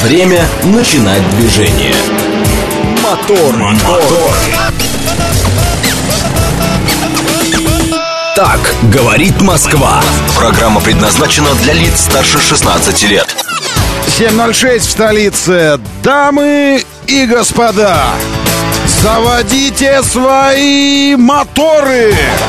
Время начинать движение. Мотор. Так говорит Москва. Программа предназначена для лиц старше 16 лет. 7:06 в столице. Дамы и господа, заводите свои моторы!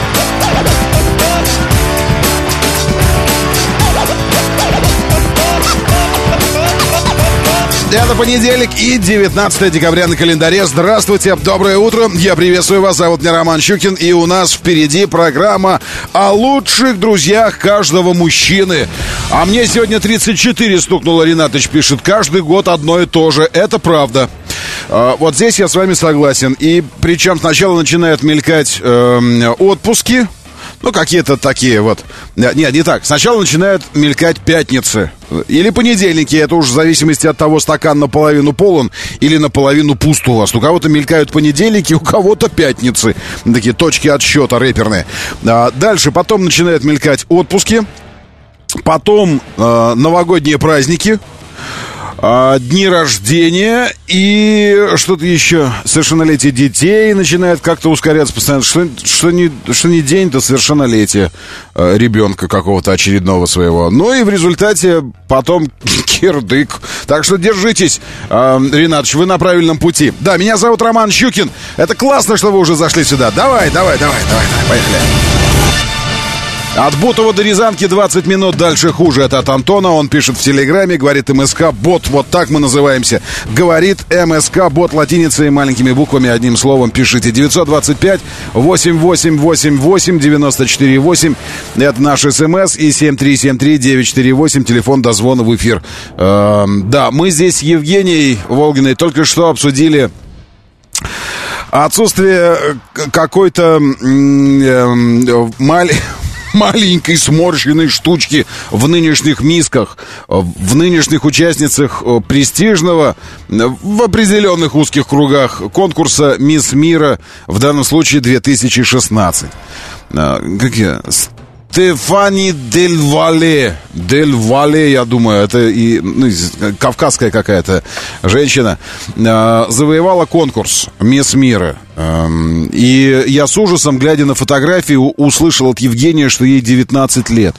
Это понедельник и 19 декабря на календаре. Здравствуйте, доброе утро. Я приветствую вас, зовут меня Роман Щукин. И у нас впереди программа о лучших друзьях каждого мужчины. А мне сегодня 34 стукнуло, Ринатыч пишет. Каждый год одно и то же. Это правда. Вот здесь я с вами согласен. И причем сначала начинают мелькать отпуски. Ну, какие-то такие вот. Нет, не так. Сначала начинают мелькать пятницы. Или понедельники. Это уже в зависимости от того, стакан наполовину полон или наполовину пуст у вас. У кого-то мелькают понедельники, у кого-то пятницы. Такие точки отсчета рэперные. Дальше потом начинают мелькать отпуски. Потом новогодние праздники. Дни рождения и что-то еще. Совершеннолетие детей начинает как-то ускоряться постоянно. Что не день, то совершеннолетие ребенка какого-то очередного своего. Ну и в результате потом кирдык. Так что держитесь, Ринатович, вы на правильном пути. Да, меня зовут Роман Щукин. Это классно, что вы уже зашли сюда. Давай, поехали. От Бутова до Рязанки 20 минут, дальше хуже. Это от Антона, он пишет в Телеграме, говорит МСК Бот, вот так мы называемся. Говорит МСК Бот латиницей и маленькими буквами, одним словом пишите. 925-8888-94-8, это наш СМС, и 7373-948, телефон дозвона в эфир. Да, мы здесь с Евгенией Волгиной только что обсудили отсутствие какой-то маленькой сморщенной штучки в нынешних мисках, в нынешних участницах престижного, в определенных узких кругах конкурса «Мисс Мира», в данном случае 2016. Какие? Стефани Дель Вале, я думаю, это и кавказская какая-то женщина, завоевала конкурс «Мисс Мира». И я с ужасом, глядя на фотографию, услышал от Евгения, что ей 19 лет.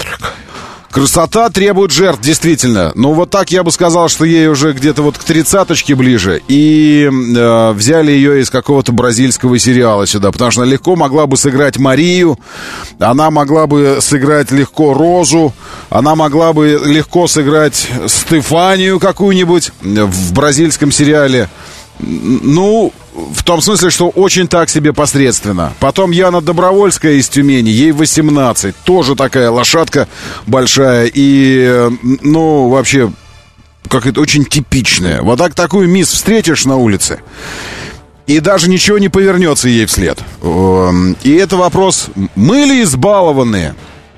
Красота требует жертв, действительно. Но вот так я бы сказал, что ей уже где-то вот к 30-очке ближе. И взяли ее из какого-то бразильского сериала сюда. Потому что она легко могла бы сыграть Марию. Она могла бы сыграть легко Розу. Она могла бы легко сыграть Стефанию какую-нибудь в бразильском сериале. Ну, в том смысле, что очень так себе посредственно. Потом Яна Добровольская из Тюмени, ей 18. Тоже такая лошадка большая. И, ну, вообще, как-то очень типичная. Вот так такую мисс встретишь на улице, и даже ничего не повернется ей вслед. И это вопрос, мы ли избалованные?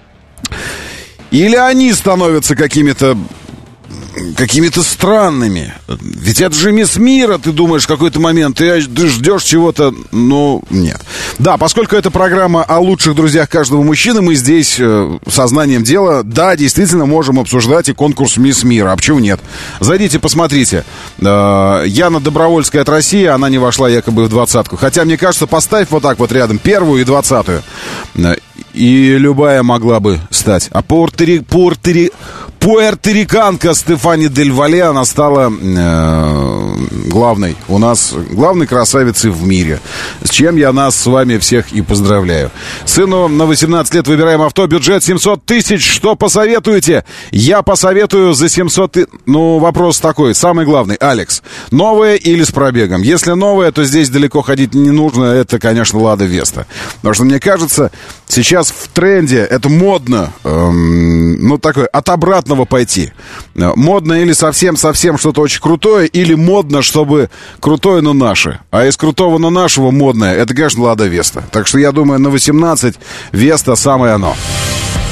Или они становятся какими-то странными. Ведь это же «Мисс Мира», ты думаешь, в какой-то момент ты ждешь чего-то, но нет. Да, поскольку это программа о лучших друзьях каждого мужчины, мы здесь сознанием дела, да, действительно можем обсуждать и конкурс «Мисс Мира». А почему нет? Зайдите, посмотрите. Яна Добровольская от России, она не вошла якобы в 20-ку. Хотя, мне кажется, поставь вот так вот рядом первую и 20-ю. И любая могла бы стать. А пуэрториканка Стефани Дель Вале, она стала главной у нас, главной красавицей в мире. С чем я нас с вами всех и поздравляю. Сыну на 18 лет выбираем авто, бюджет 700 тысяч. Что посоветуете? Я посоветую за 700 тысяч. Ну, вопрос такой, самый главный, Алекс. Новое или с пробегом? Если новое, то здесь далеко ходить не нужно. Это, конечно, Лада Веста. Потому что, мне кажется, сейчас в тренде, это модно, ну, такое, от обратного пойти. Модно или совсем-совсем что-то очень крутое, или модно, чтобы крутое, но наше. А из крутого, но нашего модное, это, конечно, Лада Веста. Так что я думаю, на 18 Веста самое оно.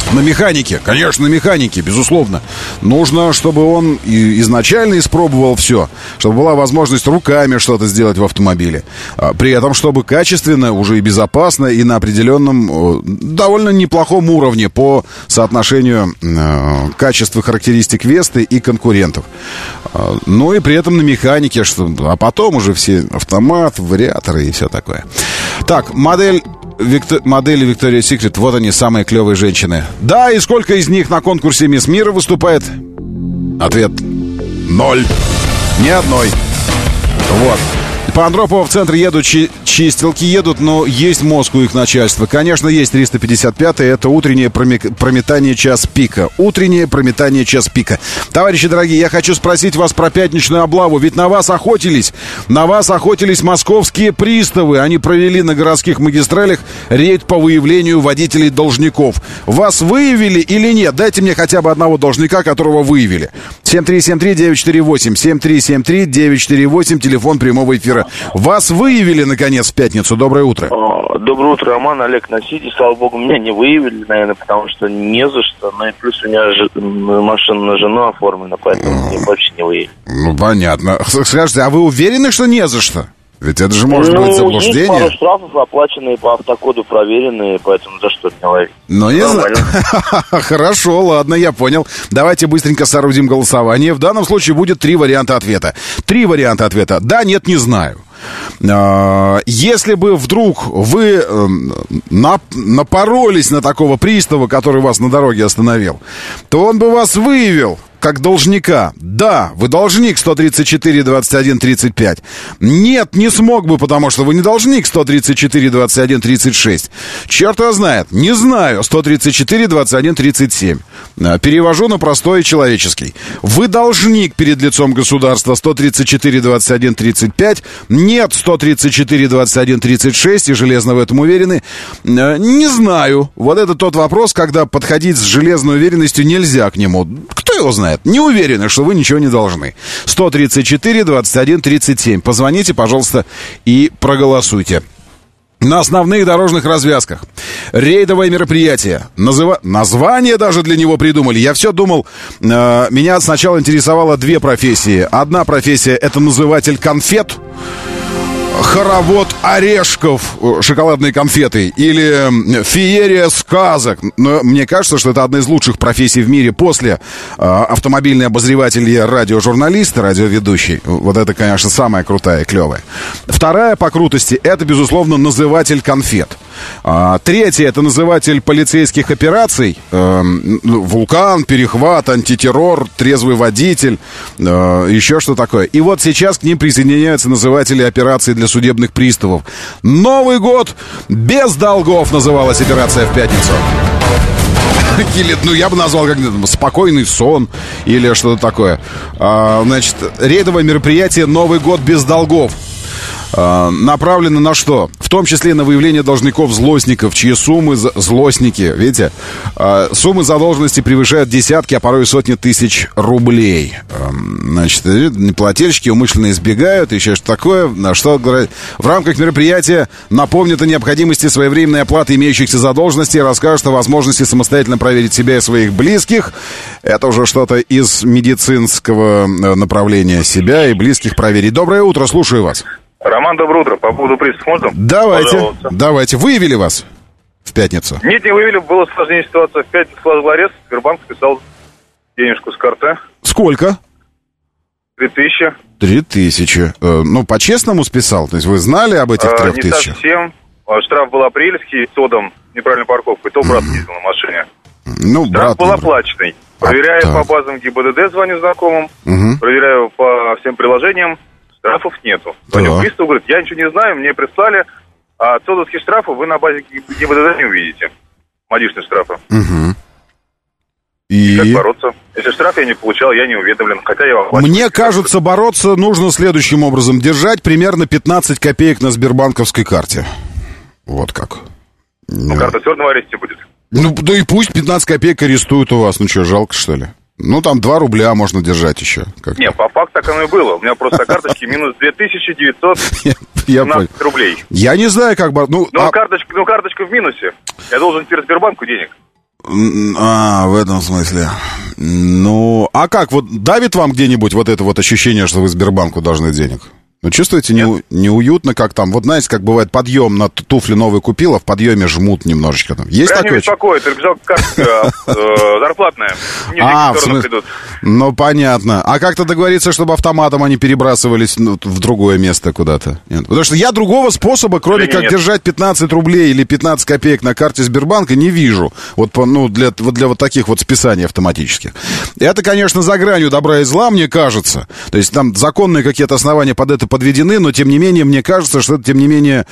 На механике, конечно, на механике, безусловно. Нужно, чтобы он изначально испробовал все, чтобы была возможность руками что-то сделать в автомобиле. При этом, чтобы качественно, уже и безопасно, и на определенном, довольно неплохом уровне по соотношению качеств и характеристик Весты и конкурентов. Ну и при этом на механике, а потом уже все автомат, вариаторы и все такое. Так, модели Victoria's Secret, вот они, самые клевые женщины. Да, и сколько из них на конкурсе Мисс Мира выступает? Ответ: 0. Ни одной. Вот. По Андропову в центр едут чистилки, но есть мозг у их начальства. Конечно, есть 355-е, это утреннее прометание час пика. Утреннее прометание час пика. Товарищи дорогие, я хочу спросить вас про пятничную облаву. Ведь на вас охотились московские приставы. Они провели на городских магистралях рейд по выявлению водителей должников. Вас выявили или нет? Дайте мне хотя бы одного должника, которого выявили. 7373948, 7373948, телефон прямого эфира. Вас выявили, наконец, в пятницу. Доброе утро. Доброе утро, Роман, Олег на Сити. Слава богу, меня не выявили, наверное, потому что не за что. Ну и плюс у меня машина на жену оформлена, поэтому меня вообще не выявили. Ну, понятно. Скажите, а вы уверены, что не за что? Ведь это же может быть заблуждение. Есть пару штрафов, оплаченные по автокоду, проверенные, поэтому за что меня ловить? Ну, не знаю. Хорошо, ладно, я понял. Давайте быстренько соорудим голосование. В данном случае будет 3 варианта ответа. 3 варианта ответа. Да, нет, не знаю. Если бы вдруг вы напоролись на такого пристава, который вас на дороге остановил, то он бы вас выявил как должника. Да, вы должник, 134 21 35. Нет, не смог бы, потому что вы не должник, 134 21 36. Черт его знает, не знаю, 134 21 37. Перевожу на простой человеческий. Вы должник перед лицом государства, 134 21 35. Нет, 134 21 36, и железно в этом уверены. Не знаю. Вот это тот вопрос, когда подходить с железной уверенностью нельзя к нему. Кто его знает? Не уверены, что вы ничего не должны. 134 21 37. Позвоните, пожалуйста, и проголосуйте. На основных дорожных развязках. Рейдовое мероприятие. Название даже для него придумали. Я все думал, меня сначала интересовало 2 профессии. Одна профессия — это называтель конфет. Хоровод орешков, шоколадные конфеты, или феерия сказок. Но мне кажется, что это одна из лучших профессий в мире после автомобильный обозреватель и радиожурналист, радиоведущий. Вот это, конечно, самая крутая и клевая. Вторая по крутости — это, безусловно, называтель конфет. Третья — это называтель полицейских операций. Вулкан, перехват, антитеррор, трезвый водитель, еще что такое. И вот сейчас к ним присоединяются называтели операций для судебных приставов. Новый год без долгов называлась операция в пятницу. Или, я бы назвал как спокойный сон или что-то такое. Значит, рейдовое мероприятие «Новый год без долгов» направлено на что? В том числе на выявление должников-злостников, чьи суммы... Злостники, видите? Суммы задолженности превышают десятки, а порой и сотни тысяч рублей. Значит, неплательщики умышленно избегают, еще что такое. Что говорят? В рамках мероприятия напомнят о необходимости своевременной оплаты имеющихся задолженностей, расскажут о возможности самостоятельно проверить себя и своих близких. Это уже что-то из медицинского направления. Себя и близких проверить. Доброе утро, слушаю вас. Роман, доброе утро. По поводу приставов можно? Давайте. Выявили вас в пятницу? Нет, не выявили. Была сложнее ситуация. В пятницу сложил арест. Сбербанк списал денежку с карты. Сколько? 3000. 3000. По-честному списал? То есть вы знали об этих 3000? Не совсем. Штраф был апрельский, с содом, неправильной парковкой. То брат ездил на машине. Штраф был оплаченный. Проверяю по базам ГИБДД, звоню знакомым. Проверяю по всем приложениям. Штрафов нету. Звоню приставу, говорит, я ничего не знаю, мне прислали, а содовские штрафы вы на базе ГИБДД не увидите. Модичные штрафы. И как бороться? Если штраф я не получал, я не уведомлен, хотя я оплачиваю. Мне кажется, бороться нужно следующим образом. Держать примерно 15 копеек на сбербанковской карте. Вот как. Карта все равно в аресте будет. Да и пусть 15 копеек арестуют у вас. Жалко, что ли? 2 рубля можно держать еще. Не, по факту так оно и было. У меня просто карточки минус 2917 рублей. Я не знаю, как... карточка в минусе. Я должен теперь Сбербанку денег. в этом смысле. Ну, а как, вот давит вам где-нибудь вот это вот ощущение, что вы Сбербанку должны денег? Ну, чувствуете неуютно, как там, вот знаете, как бывает подъем на туфли новые купил, а в подъеме жмут немножечко там. Есть прям такое? Не беспокоит, рюкзак зарплатная. В смысле? Ну, понятно. А как-то договориться, чтобы автоматом они перебрасывались в другое место куда-то? Нет. Потому что я другого способа, кроме как держать 15 рублей или 15 копеек на карте Сбербанка, не вижу. Вот, для вот таких вот списаний автоматических. Это, конечно, за гранью добра и зла, мне кажется. То есть там законные какие-то основания под это подведены, но тем не менее, мне кажется, что это не менее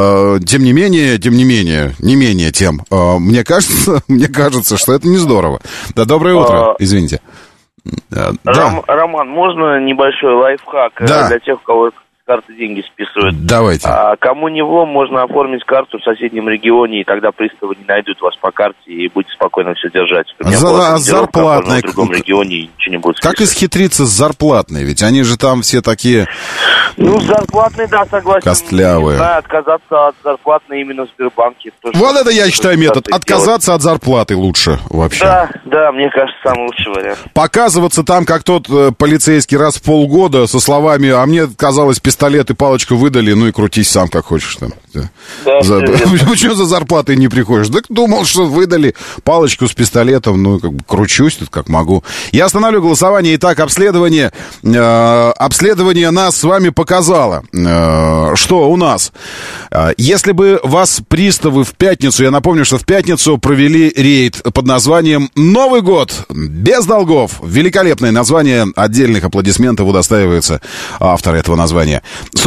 тем. Мне кажется, что это не здорово. Да, доброе утро, извините. Роман, можно небольшой лайфхак для тех, у кого с карты деньги списывают? Давайте. Кому-нибудь можно оформить карту в соседнем регионе, и тогда приставы не найдут вас по карте, и будете спокойно все держать. Зарплатной. В другом регионе ничего не будет списывать. Как исхитриться с зарплатной? Ведь они же там все такие... Ну, с зарплатной, да, согласен. Костлявые. Не знаю, отказаться от зарплатной именно в Сбербанке. Вот это, я считаю, метод. Отказаться от зарплаты лучше вообще. Да, мне кажется, самый лучший вариант. Показываться там, как тот полицейский раз в полгода со словами: а мне, казалось, пистолет и палочку выдали, ну и крутись сам как хочешь там. Почему за зарплатой не приходишь? Да думал, что выдали палочку с пистолетом, ну как бы кручусь тут как могу. Я останавливаю голосование. Итак, обследование нас с вами показало, что у нас. Если бы вас приставы в пятницу, я напомню, что в пятницу провели рейд под названием «Новый год без долгов». Великолепное название, отдельных аплодисментов удостаивается автор этого названия.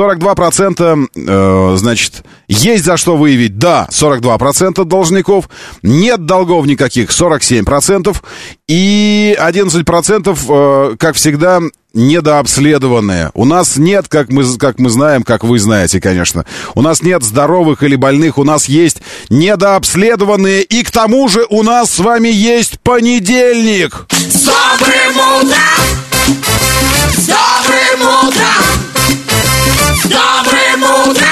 42%, значит, есть за что выявить, да, 42% должников, нет долгов никаких, 47%, и 11%, как всегда, недообследованные. У нас нет, как мы знаем, как вы знаете, конечно, у нас нет здоровых или больных, у нас есть недообследованные, и к тому же у нас с вами есть понедельник. С добрым утром! С добрым утром! С добрым утром!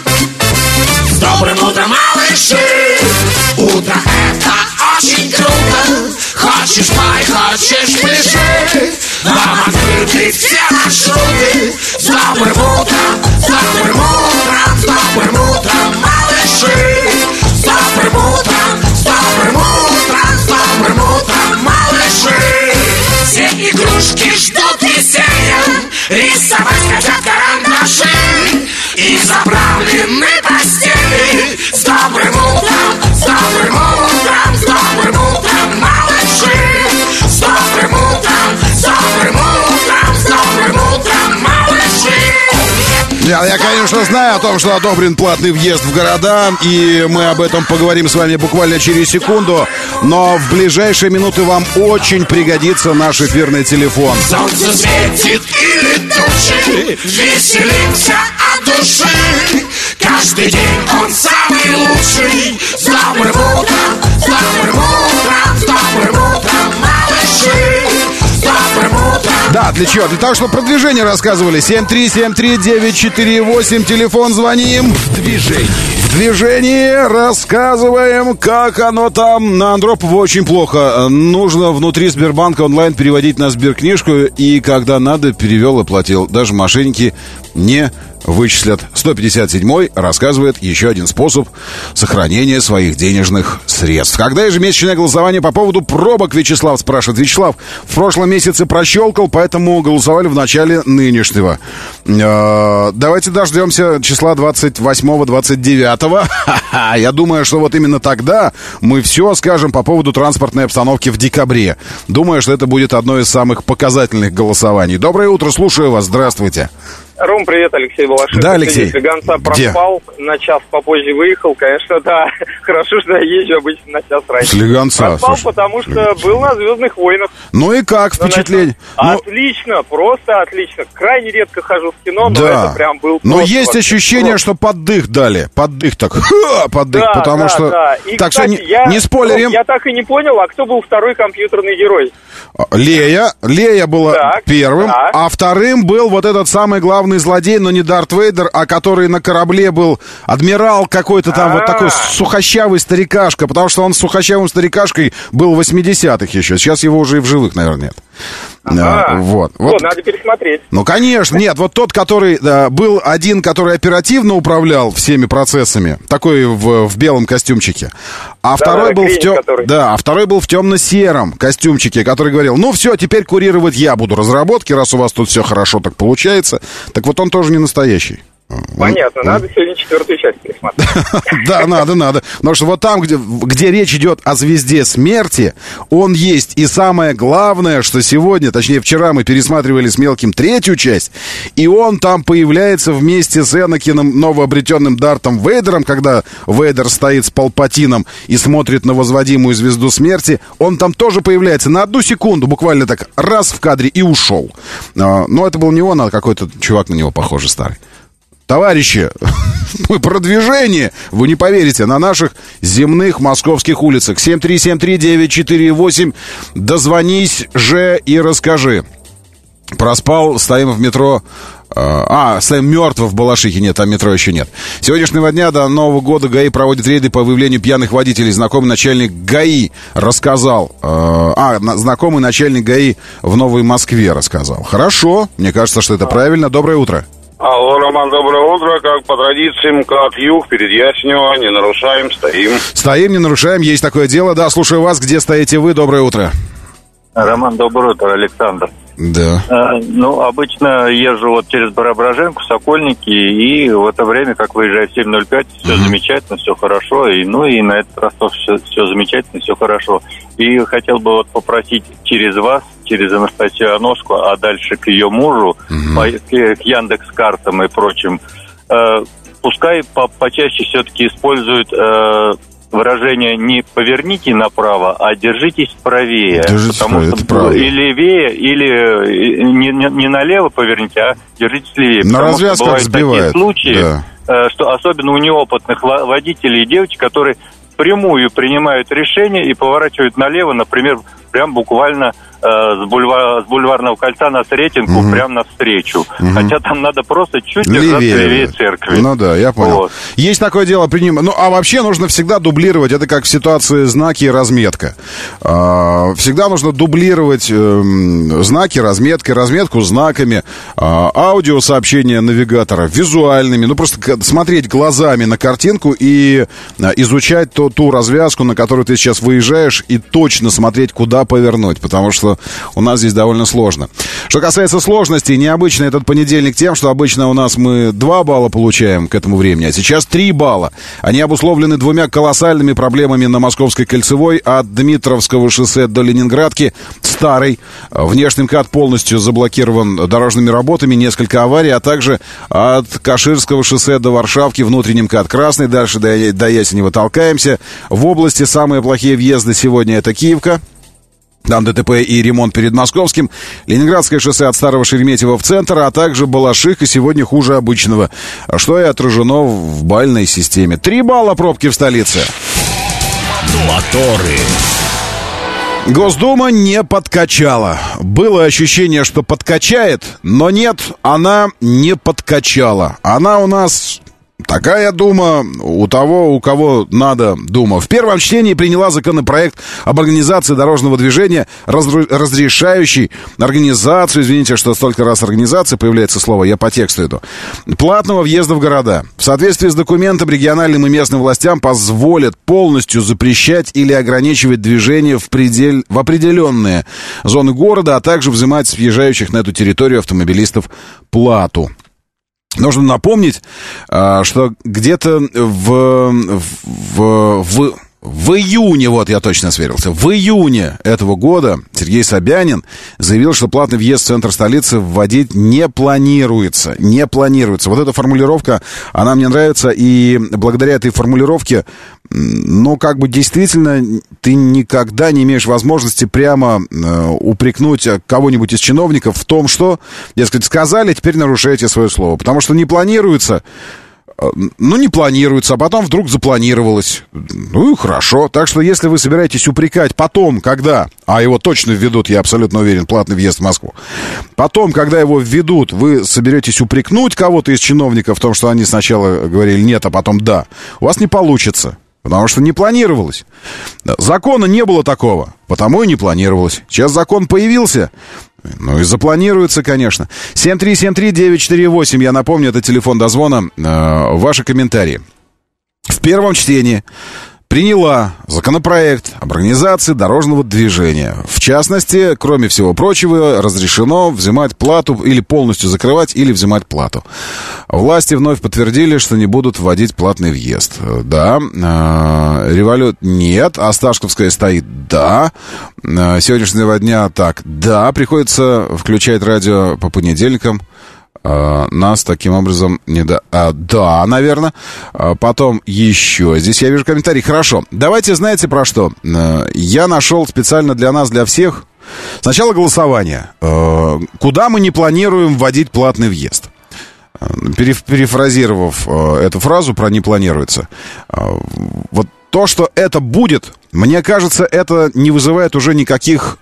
С добрым утром, малыши! Утро это очень круто! Хочешь пой, хочешь пляши! Вам открыты все маршруты! С добрым утром! С добрым утром! С добрым утром, малыши! С добрым утром! С добрым утром! С добрым утром, малыши! Все игрушки ждут веселья, рисовать хотят карандаши, и заправлены постели. С добрым утром, с добрым утром, с добрым утром, малыши! С добрым утром, с добрым утром, с добрым утром, малыши! Я, конечно, знаю о том, что одобрен платный въезд в города, и мы об этом поговорим с вами буквально через секунду, но в ближайшие минуты вам очень пригодится наш эфирный телефон. Солнце светит или тучи, веселимся от души. Каждый день он самый лучший. С добрым утром, с добрым утром, с добрым утром, малыши! С добрым утром! Да, для чего? Для того, чтобы про движение рассказывали. 7373948, телефон, звоним. В движении рассказываем, как оно там. На Андропова очень плохо. Нужно внутри Сбербанка онлайн переводить на сберкнижку, и когда надо, перевел и платил. Даже мошенники не вычислят. 157-й рассказывает еще один способ сохранения своих денежных средств. Когда ежемесячное голосование по поводу пробок, Вячеслав спрашивает. Вячеслав, в прошлом месяце прощелкал, поэтому голосовали в начале нынешнего. Давайте дождемся числа 28-29. Я думаю, что вот именно тогда мы все скажем по поводу транспортной обстановки в декабре. Думаю, что это будет одно из самых показательных голосований. Доброе утро, слушаю вас, здравствуйте. Ром, привет, Алексей Балашов. Да, Алексей. Слегонца проспал, на час попозже выехал. Конечно, да, хорошо, что я езжу обычно на час раньше. Слегонца. Проспал, потому что был на «Звездных войнах». Ну и как впечатление? Отлично, просто отлично. Крайне редко хожу в кино, но это прям был... Но есть ощущение, что поддых дали. Поддых так. Поддых, да, потому что... Да. И, так кстати, что не спойлерим. Я так и не понял, а кто был второй компьютерный герой? Лея была первым, а вторым был вот этот самый главный главный злодей, но не Дарт Вейдер, а который на корабле был адмирал какой-то там, вот такой сухощавый старикашка, потому что он сухощавым старикашкой был в 80-х еще. Сейчас его уже и в живых, наверное, нет. Вот. Надо пересмотреть. Ну, конечно, нет. Вот тот, который был один, который оперативно управлял всеми процессами, такой в белом костюмчике, а второй был второй был в темно-сером костюмчике, который говорил: ну все, теперь курировать я буду разработки, раз у вас тут все хорошо так получается. Так вот он тоже не настоящий. Понятно, надо сегодня 4-ю часть пересмотреть. Да, надо. Потому что вот там, где речь идет о звезде смерти, он есть. И самое главное, что сегодня, точнее вчера мы пересматривали с Мелким 3-ю часть, и он там появляется вместе с Энакином, новообретенным Дартом Вейдером, когда Вейдер стоит с Палпатином и смотрит на возводимую звезду смерти. Он там тоже появляется на 1 секунду, буквально так, раз в кадре и ушел. Но это был не он, а какой-то чувак на него похожий старый. Товарищи, мы продвижение, вы не поверите, на наших земных московских улицах. 7373948, дозвонись же и расскажи. Проспал, стоим в метро. Стоим мертво в Балашихе. Нет, там метро еще нет. С сегодняшнего дня до Нового года ГАИ проводит рейды по выявлению пьяных водителей. Знакомый начальник ГАИ рассказал. Знакомый начальник ГАИ в Новой Москве рассказал. Хорошо, мне кажется, что это правильно. Доброе утро. Алло, Роман, доброе утро. Как по традициям, МКАД Юг, перед Яснево. Не нарушаем, стоим. Стоим, не нарушаем, есть такое дело. Да, слушаю вас. Где стоите вы? Доброе утро. Роман, доброе утро, Александр. Да. Обычно езжу вот через Преображенку, Сокольники, и в это время, как выезжаю в 7:05, все замечательно, все хорошо, и на этот раз тоже все замечательно, все хорошо. И хотел бы вот попросить через вас, через Анастасию Аношку, а дальше к ее мужу, к Яндекс.Картам и прочим, пускай почаще все-таки используют выражение не «поверните направо», а «держитесь правее». Потому что и левее, или не налево поверните, а держитесь левее. На развязках сбивает. Такие случаи, что особенно у неопытных водителей и девочек, которые впрямую принимают решение и поворачивают налево, например, прям буквально с бульварного кольца на Сретенку, прям навстречу. Хотя там надо просто чуть держаться левее церкви. Ну да, я понял. Вот. Есть такое дело при нем. Ну, а вообще нужно всегда дублировать. Это как в ситуации знаки и разметка. Всегда нужно дублировать знаки, разметку знаками, аудиосообщения навигатора визуальными. Ну, просто смотреть глазами на картинку и изучать ту развязку, на которую ты сейчас выезжаешь, и точно смотреть, куда повернуть. Потому что у нас здесь довольно сложно. Что касается сложности, необычно этот понедельник тем, что обычно у нас мы 2 балла получаем к этому времени, а сейчас 3 балла. Они обусловлены 2 колоссальными проблемами на Московской кольцевой от Дмитровского шоссе до Ленинградки. Старый. Внешний МКАД полностью заблокирован дорожными работами, несколько аварий, а также от Каширского шоссе до Варшавки внутренний МКАД красный. Дальше до Ясенева толкаемся. В области самые плохие въезды сегодня — это Киевка. Там ДТП и ремонт перед Московским. Ленинградское шоссе от Старого Шереметьево в центр, а также Балашиха сегодня хуже обычного, что и отражено в балльной системе. 3 балла пробки в столице. Моторы. Госдума не подкачала. Было ощущение, что подкачает, но нет, она не подкачала. Она у нас... Такая дума у того, у кого надо дума. В первом чтении приняла законопроект об организации дорожного движения, разрешающий организацию, извините, что столько раз организация появляется слово, я по тексту иду, платного въезда в города. В соответствии с документом региональным и местным властям позволят полностью запрещать или ограничивать движение в определенные зоны города, а также взимать с въезжающих на эту территорию автомобилистов плату. Нужно напомнить, что где-то в июне, вот я точно сверился, в июне этого года Сергей Собянин заявил, что платный въезд в центр столицы вводить не планируется. Не планируется. Вот эта формулировка, она мне нравится, и благодаря этой формулировке, ну, как бы действительно ты никогда не имеешь возможности прямо упрекнуть кого-нибудь из чиновников в том, что, дескать, сказали, теперь нарушаете свое слово. Потому что не планируется... Ну, не планируется, а потом вдруг запланировалось. Ну, и хорошо. Так что, если вы собираетесь упрекать потом, когда, а его точно введут, я абсолютно уверен, платный въезд в Москву, потом, когда его введут, вы соберетесь упрекнуть кого-то из чиновников в том, что они сначала говорили нет, а потом да, у вас не получится. Потому что не планировалось. Закона не было такого, потому и не планировалось. Сейчас закон появился, ну и запланируется, конечно. 7373948, я напомню, это телефон дозвона. Ваши комментарии. В первом чтении приняла законопроект об организации дорожного движения. В частности, кроме всего прочего, разрешено взимать плату или полностью закрывать, или взимать плату. Власти вновь подтвердили, что не будут вводить платный въезд. Да. Револют нет. Осташковская стоит. Да. Сегодняшнего дня так. Да. Приходится включать радио по понедельникам. Нас таким образом не да, да, наверное. Потом еще. Здесь я вижу комментарий. Хорошо. Давайте, знаете, про что? Я нашел специально для нас, для всех. Сначала голосование. Куда мы не планируем вводить платный въезд? Перефразировав эту фразу про «не планируется». Вот то, что это будет, мне кажется, это не вызывает уже никаких,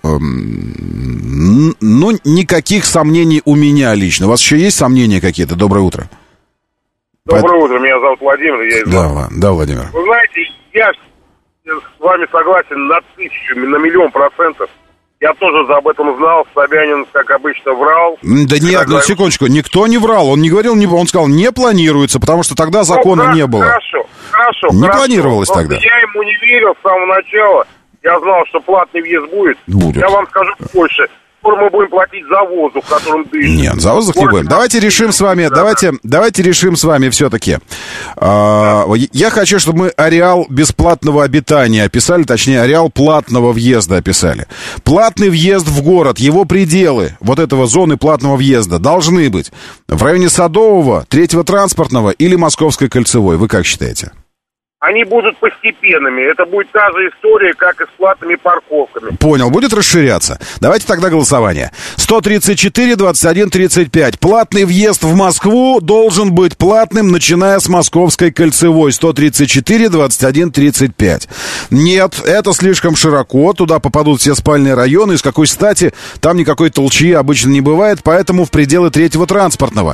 никаких сомнений у меня лично. У вас еще есть сомнения какие-то? Доброе утро. Доброе утро, меня зовут Владимир, я из Москвы. Да, Владимир. Вы знаете, я с вами согласен на 1000, на 1000000%. Я тоже об этом знал, Собянин, как обычно, врал. Да нет, ну секундочку, никто не врал, он не говорил, он сказал, не планируется, потому что тогда закона не было. Хорошо. Не планировалось тогда. Я ему не верил с самого начала, я знал, что платный въезд будет. Я вам скажу больше. Скоро мы будем платить за воздух, которым дышим. Нет, за воздух не будем. Давайте решим с вами, давайте решим с вами все-таки. Я хочу, чтобы мы ареал бесплатного обитания описали, точнее, ареал платного въезда описали. Платный въезд в город, его пределы, вот этого зоны платного въезда, должны быть в районе Садового, Третьего транспортного или Московской кольцевой. Вы как считаете? Они будут постепенными. Это будет та же история, как и с платными парковками. Понял, будет расширяться. Давайте тогда голосование. 134-21-35. Платный въезд в Москву должен быть платным, начиная с Московской кольцевой. 134-21-35. Нет, это слишком широко. Туда попадут все спальные районы. И с какой стати? Там никакой толчьи обычно не бывает. Поэтому в пределы Третьего транспортного.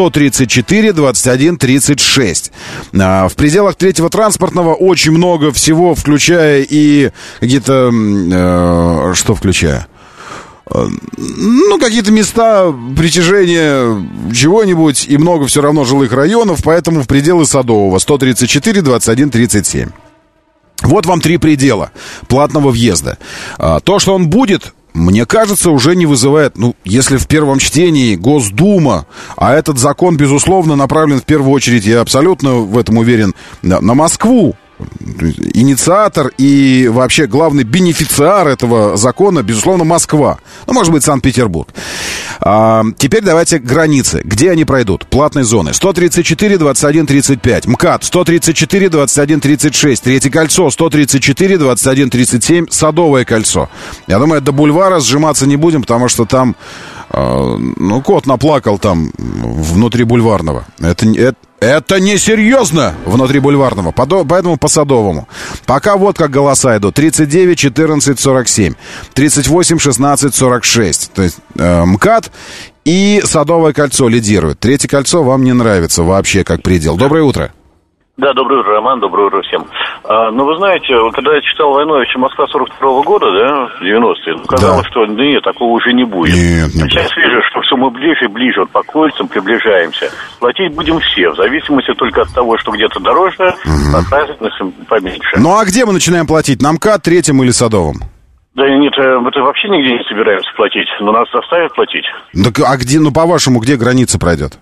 134-21-36. В пределах Третьего транспортного очень много всего, включая и какие-то... что включая? Ну, какие-то места притяжения чего-нибудь, и много все равно жилых районов, поэтому в пределы Садового 134, 21, 37. Вот вам 3 предела платного въезда. То, что он будет... Мне кажется, уже не вызывает... Ну, если в первом чтении Госдума, а этот закон, безусловно, направлен в первую очередь, я абсолютно в этом уверен, на Москву. Инициатор и вообще главный бенефициар этого закона, безусловно, Москва. Ну, может быть, Санкт-Петербург. Теперь давайте границы. Где они пройдут? Платной зоны. 134, 21, 35. МКАД. 134, 21, 36. Третье кольцо. 134, 21, 37. Садовое кольцо. Я думаю, до бульвара сжиматься не будем, потому что там... Ну, кот наплакал там внутри бульварного. Это несерьезно внутри бульварного. Поэтому по Садовому. Пока вот как голоса идут. 39, 14, 47. 38, 16, 46. То есть МКАД и Садовое кольцо лидируют. Третье кольцо вам не нравится вообще как предел. Доброе утро. Да, доброе утро, Роман, доброе утро всем. Ну, вы знаете, когда я читал Войновича «Москва 42-го года», да, 90-е, казалось, что нет, такого уже не будет. Нет, не сейчас вижу, что все мы ближе и ближе, вот по кольцам приближаемся. Платить будем все, в зависимости только от того, что где-то дороже, а разница поменьше. Ну, а где мы начинаем платить? На МКАД, Третьем или Садовом? Да нет, это вообще нигде не собираемся платить, но нас заставят платить. Так, а где, ну, по-вашему, где граница пройдет?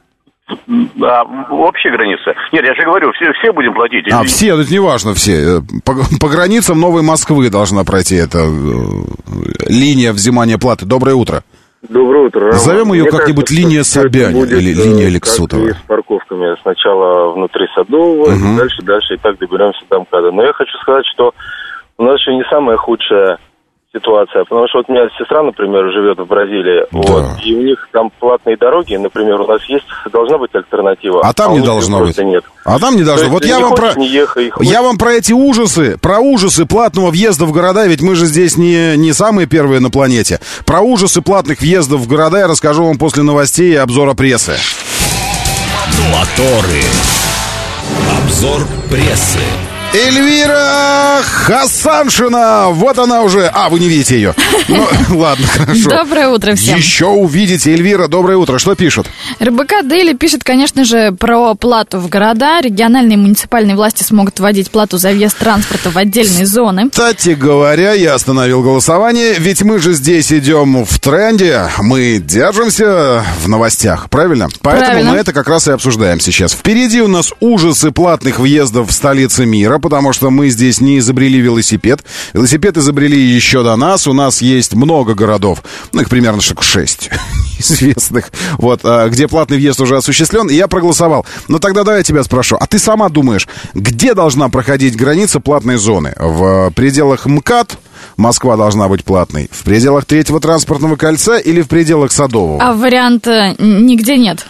Общая граница. Нет, я же говорю, все будем платить. Все, это не важно, все. По границам Новой Москвы должна пройти эта линия взимания платы. Доброе утро. Доброе утро, Роман. Назовем ее как-нибудь линия Собянина или линия Лексутова. С парковками сначала внутри Садового, дальше, и так доберемся до МКАДа. Но я хочу сказать, что у нас еще не самая худшая ситуация, потому что вот у меня сестра, например, живет в Бразилии, вот, и у них там платные дороги, например, у нас есть, должна быть альтернатива. А там не должно быть. Нет. А там не должно. Вот я вам про эти ужасы, про ужасы платного въезда в города, ведь мы же здесь не самые первые на планете. Про ужасы платных въездов в города я расскажу вам после новостей и обзора прессы. Моторы. Обзор прессы. Эльвира Хасаншина! Вот она уже. Вы не видите ее. Ну, ладно, хорошо. Доброе утро всем. Еще увидите. Эльвира, доброе утро. Что пишут? РБК Дейли пишет, конечно же, про плату в города. Региональные и муниципальные власти смогут вводить плату за въезд транспорта в отдельные зоны. Кстати говоря, я остановил голосование, ведь мы же здесь идем в тренде. Мы держимся в новостях, правильно? Поэтому мы это как раз и обсуждаем сейчас. Впереди у нас ужасы платных въездов в столице мира, потому что мы здесь не изобрели велосипед. Велосипед изобрели еще до нас. У нас есть много городов, ну, их примерно штук 6 известных, вот, где платный въезд уже осуществлен, и я проголосовал. Но тогда давай я тебя спрошу, а ты сама думаешь, где должна проходить граница платной зоны? В пределах МКАД Москва должна быть платной? В пределах 3-го транспортного кольца или в пределах Садового? А варианта нигде нет.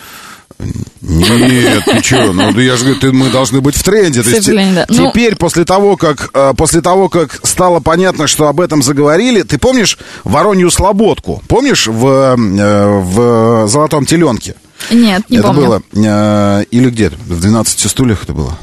Нет, ты что? Ну, я же говорю, мы должны быть в тренде. То есть, теперь, после того, как стало понятно, что об этом заговорили, ты помнишь Воронью Слободку? Помнишь в «Золотом теленке»? Нет, не помню. Это было, или где? В 12 стульях это было?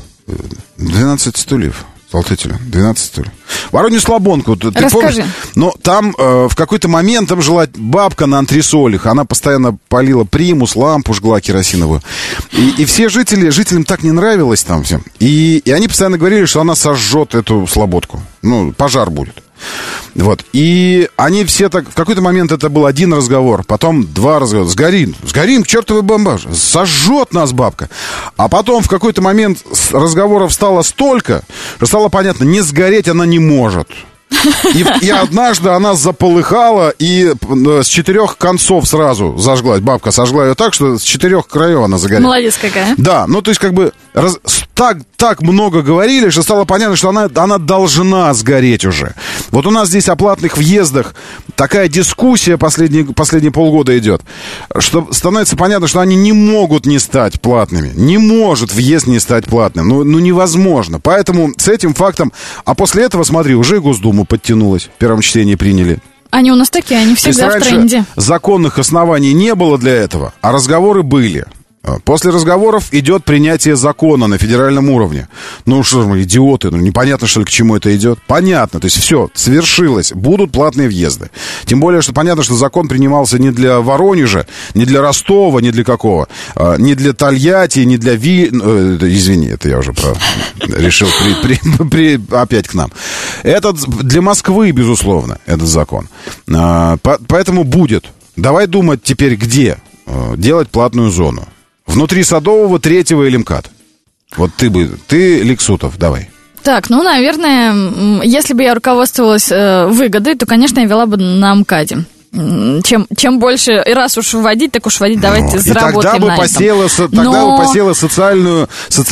12 стульев. Золотой телен, 12 стульев. Воронью Слободку, ты помнишь? Но там в какой-то момент там жила бабка на антресолях. Она постоянно палила примус, лампу жгла керосиновую. И все жителям так не нравилось там всем. И они постоянно говорили, что она сожжет эту Слободку. Ну, пожар будет. Вот. И они все так... В какой-то момент это был один разговор, потом 2 разговора. Сгорим, к чертовой бомбаж. Сожжет нас бабка. А потом в какой-то момент разговоров стало столько, что стало понятно, не сгореть она не может. И однажды она заполыхала и с 4 концов сразу зажглась. Бабка сожгла ее так, что с 4 краев она загорела. Молодец какая. Да, ну то есть как бы так много говорили, что стало понятно, что она должна сгореть уже. Вот у нас здесь о платных въездах такая дискуссия последние полгода идет, что становится понятно, что они не могут не стать платными. Не может въезд не стать платным. Ну невозможно. Поэтому с этим фактом... А после этого, смотри, уже и Госдуму подтянулась. В первом чтении приняли. Они у нас такие, они всегда в тренде. Законных оснований не было для этого, а разговоры были. После разговоров идет принятие закона на федеральном уровне. Ну что мы, идиоты, непонятно, что ли, к чему это идет? Понятно, то есть все, свершилось, будут платные въезды. Тем более, что понятно, что закон принимался не для Воронежа, не для Ростова, не для какого, не для Тольятти, не для извини, это я уже решил опять к нам. Это для Москвы, безусловно, этот закон. Поэтому будет. Давай думать теперь, где делать платную зону. Внутри Садового, 3-го или МКАД? Вот ты, Лексутов, давай. Так, ну, наверное, если бы я руководствовалась выгодой, то, конечно, я вела бы на МКАДе. Чем больше, и раз уж вводить, так уж вводить, давайте заработаем тогда бы посеяла социальную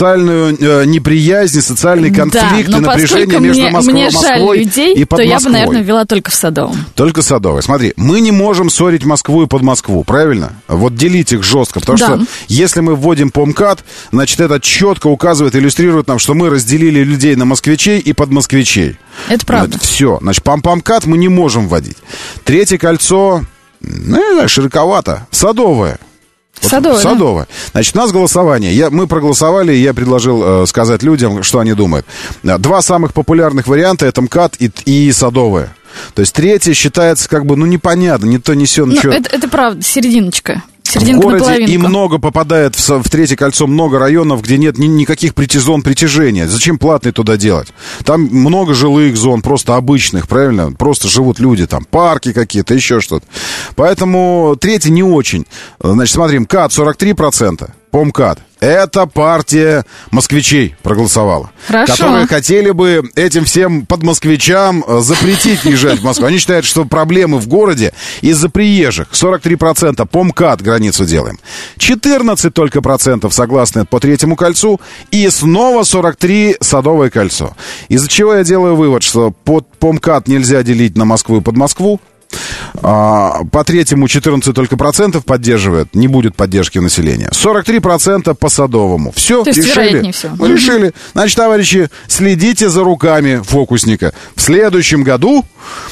неприязнь, социальный конфликт и напряжение между Москвой и под Москвой. То я бы, наверное, ввела только в Садовом. Только Садовой. Смотри, мы не можем ссорить Москву и под Москву, правильно? Вот делить их жестко, потому что если мы вводим по МКАД, значит, это четко указывает, иллюстрирует нам, что мы разделили людей на москвичей и подмосквичей. Это правда. Все. Значит, по МКАД мы не можем вводить. 3-е кольцо, не знаю, широковато. Садовое. Садовое. Значит, у нас голосование. Мы проголосовали, и я предложил сказать людям, что они думают. 2 самых популярных варианта — это МКАД и Садовое. То есть 3-е считается как бы, непонятно, не то, не сё, ничего. Это правда, серединочка. В городе и много попадает в 3-е кольцо, много районов, где нет никаких зон притяжения. Зачем платный туда делать? Там много жилых зон, просто обычных, правильно? Просто живут люди там, парки какие-то, еще что-то. Поэтому 3-е не очень. Значит, смотрим, МКАД 43%, Помкат. Эта партия москвичей проголосовала. Хорошо. Которые хотели бы этим всем подмосквичам запретить езжать в Москву. Они считают, что проблемы в городе из-за приезжих. 43% Помкат границу делаем. 14% только процентов согласны по Третьему кольцу. И снова 43% Садовое кольцо. Из-за чего я делаю вывод, что под Помкат нельзя делить на Москву и под Москву. По Третьему 14 только процентов поддерживает. Не будет поддержки населения. 43% по Садовому. Все, решили. Мы решили. Значит, товарищи, следите за руками фокусника. В следующем году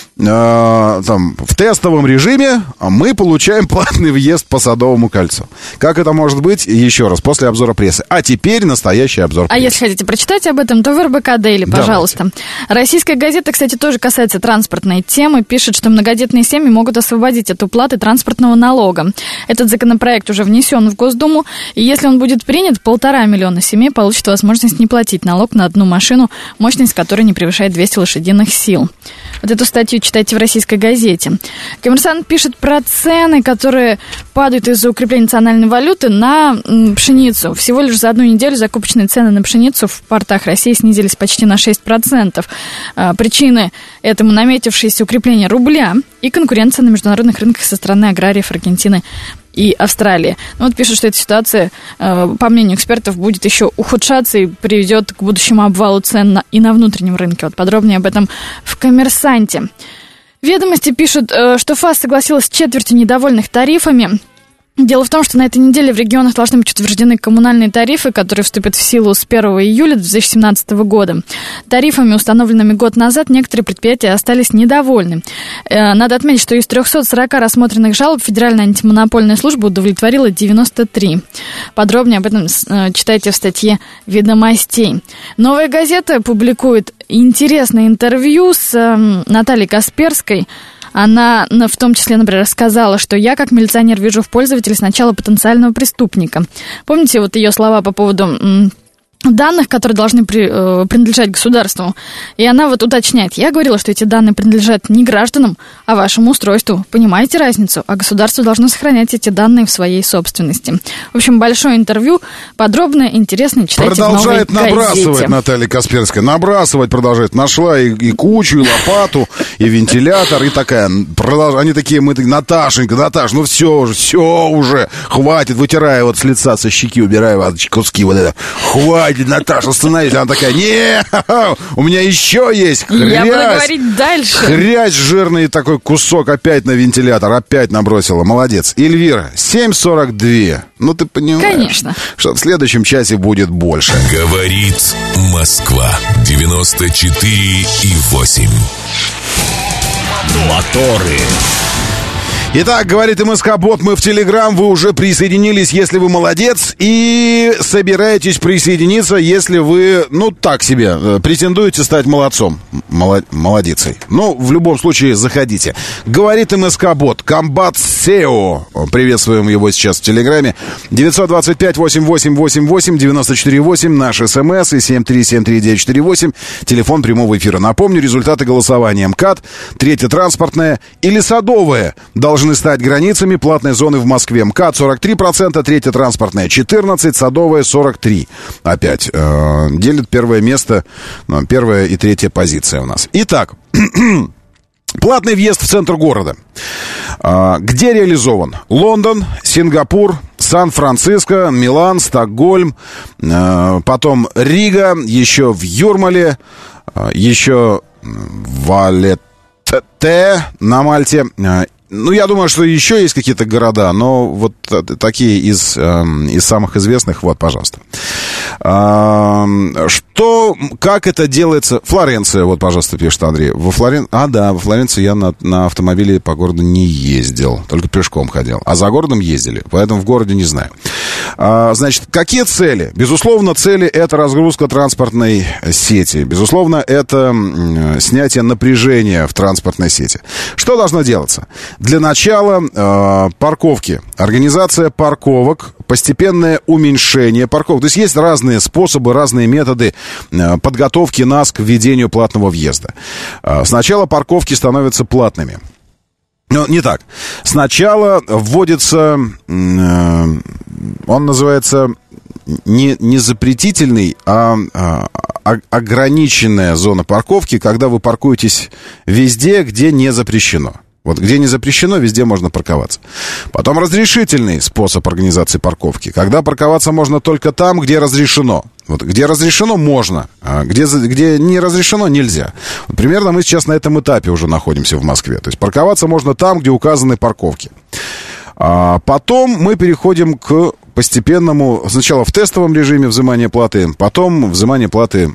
в тестовом режиме мы получаем платный въезд по Садовому кольцу. Как это может быть? Еще раз, после обзора прессы. А теперь настоящий обзор прессы. А если хотите прочитать об этом, то в РБК Дейли, пожалуйста. Давайте. Российская газета, кстати, тоже касается транспортной темы. Пишет, что многодетные семьи могут освободить от уплаты транспортного налога. Этот законопроект уже внесен в Госдуму. И если он будет принят, 1,5 миллиона семей получат возможность не платить налог на одну машину, мощность которой не превышает 200 лошадиных сил. Вот эту статью читайте в «Российской газете». «Коммерсант» пишет про цены, которые падают из-за укрепления национальной валюты на пшеницу. Всего лишь за одну неделю закупочные цены на пшеницу в портах России снизились почти на 6%. Причины этому наметившееся укрепление рубля и конкуренция на международных рынках со стороны аграриев Аргентины и Австралии. Вот пишут, что эта ситуация, по мнению экспертов, будет еще ухудшаться и приведет к будущему обвалу цен и на внутреннем рынке. Вот подробнее об этом в «Коммерсанте». «Ведомости» пишут, что ФАС согласилась с четвертью недовольных тарифами. Дело в том, что на этой неделе в регионах должны быть утверждены коммунальные тарифы, которые вступят в силу с 1 июля 2017 года. Тарифами, установленными год назад, некоторые предприятия остались недовольны. Надо отметить, что из 340 рассмотренных жалоб Федеральная антимонопольная служба удовлетворила 93. Подробнее об этом читайте в статье «Ведомостей». «Новая газета» публикует интересное интервью с Натальей Касперской. Она в том числе, например, сказала, что я, как милиционер, вижу в пользователе сначала потенциального преступника. Помните вот ее слова по поводу данных, которые должны принадлежать государству? И она вот уточняет: я говорила, что эти данные принадлежат не гражданам, а вашему устройству. Понимаете разницу? А государство должно сохранять эти данные в своей собственности. В общем, большое интервью, подробное, интересное, читайте в «Новой газете». Продолжает набрасывать Наталья Касперская. Набрасывать продолжает. Нашла и кучу, и лопату, и вентилятор, и такая. Они такие, Наташенька, ну все уже, хватит, вытирая вот с лица, со щеки, убирая куски вот это. Хватит, Наташа, остановись. Она такая: не, у меня еще есть хрясь. Я буду говорить дальше. Хрясь жирный такой кусок опять на вентилятор, опять набросила. Молодец. Эльвира, 7:42. Ну, ты понимаешь, конечно, что в следующем часе будет больше. Говорит Москва. 94,8. Моторы. Итак, говорит МСК-бот, мы в Телеграм, вы уже присоединились, если вы молодец, и собираетесь присоединиться, если вы, так себе, претендуете стать молодцом, молодицей. В любом случае, заходите. Говорит МСК-бот, комбат SEO, приветствуем его сейчас в Телеграме, 925-8888-94-8, наш СМС, и 7373948, телефон прямого эфира. Напомню, результаты голосования. МКАД, Третье транспортное или Садовое должны стать границами платной зоны в Москве. МКАД 43%, Третье транспортное 14%, Садовое 43%. Опять делит первое место, первая и третья позиция у нас. Итак, платный въезд в центр города. Где реализован? Лондон, Сингапур, Сан-Франциско, Милан, Стокгольм, потом Рига, еще в Юрмале, еще в Валетте на Мальте. Я думаю, что еще есть какие-то города, но вот такие из самых известных, вот, пожалуйста. Как это делается? Флоренция, вот, пожалуйста, пишет Андрей. Во Флоренции я на автомобиле по городу не ездил, только пешком ходил. А за городом ездили, поэтому в городе не знаю. Значит, какие цели? Безусловно, цели — это разгрузка транспортной сети. Безусловно, это снятие напряжения в транспортной сети. Что должно делаться? Для начала парковки. Организация парковок, постепенное уменьшение парковок. То есть есть разные способы, разные методы подготовки нас к введению платного въезда. Сначала парковки становятся платными. Не так. Сначала вводится он называется не запретительный, а ограниченная зона парковки, когда вы паркуетесь везде, где не запрещено. Вот где не запрещено, везде можно парковаться. Потом разрешительный способ организации парковки, когда парковаться можно только там, где разрешено. Вот где разрешено, можно, а где не разрешено, нельзя. Вот примерно мы сейчас на этом этапе уже находимся в Москве. То есть парковаться можно там, где указаны парковки. А потом мы переходим к постепенному, сначала в тестовом режиме взимания платы, потом взимание платы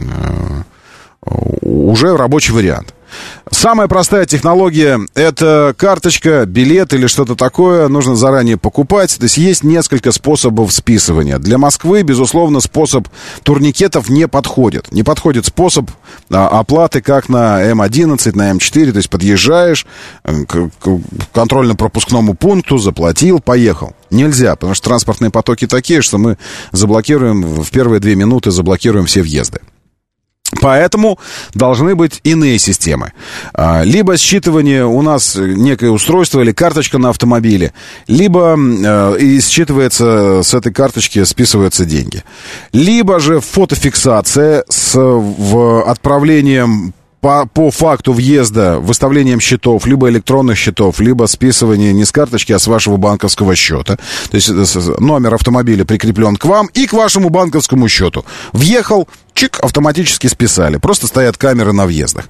уже рабочий вариант. Самая простая технология – это карточка, билет или что-то такое. Нужно заранее покупать. То есть есть несколько способов списывания. Для Москвы, безусловно, способ турникетов не подходит. Не подходит способ оплаты, как на М11, на М4. То есть подъезжаешь к контрольно-пропускному пункту, заплатил, поехал. Нельзя, потому что транспортные потоки такие, что мы заблокируем в первые 2 минуты, заблокируем все въезды. Поэтому должны быть иные системы. Либо считывание у нас некое устройство или карточка на автомобиле, либо и считывается с этой карточки, списываются деньги. Либо же фотофиксация с отправлением по факту въезда, выставлением счетов, либо электронных счетов, либо списывание не с карточки, а с вашего банковского счета. То есть номер автомобиля прикреплен к вам и к вашему банковскому счету. Въехал, чик, автоматически списали. Просто стоят камеры на въездах.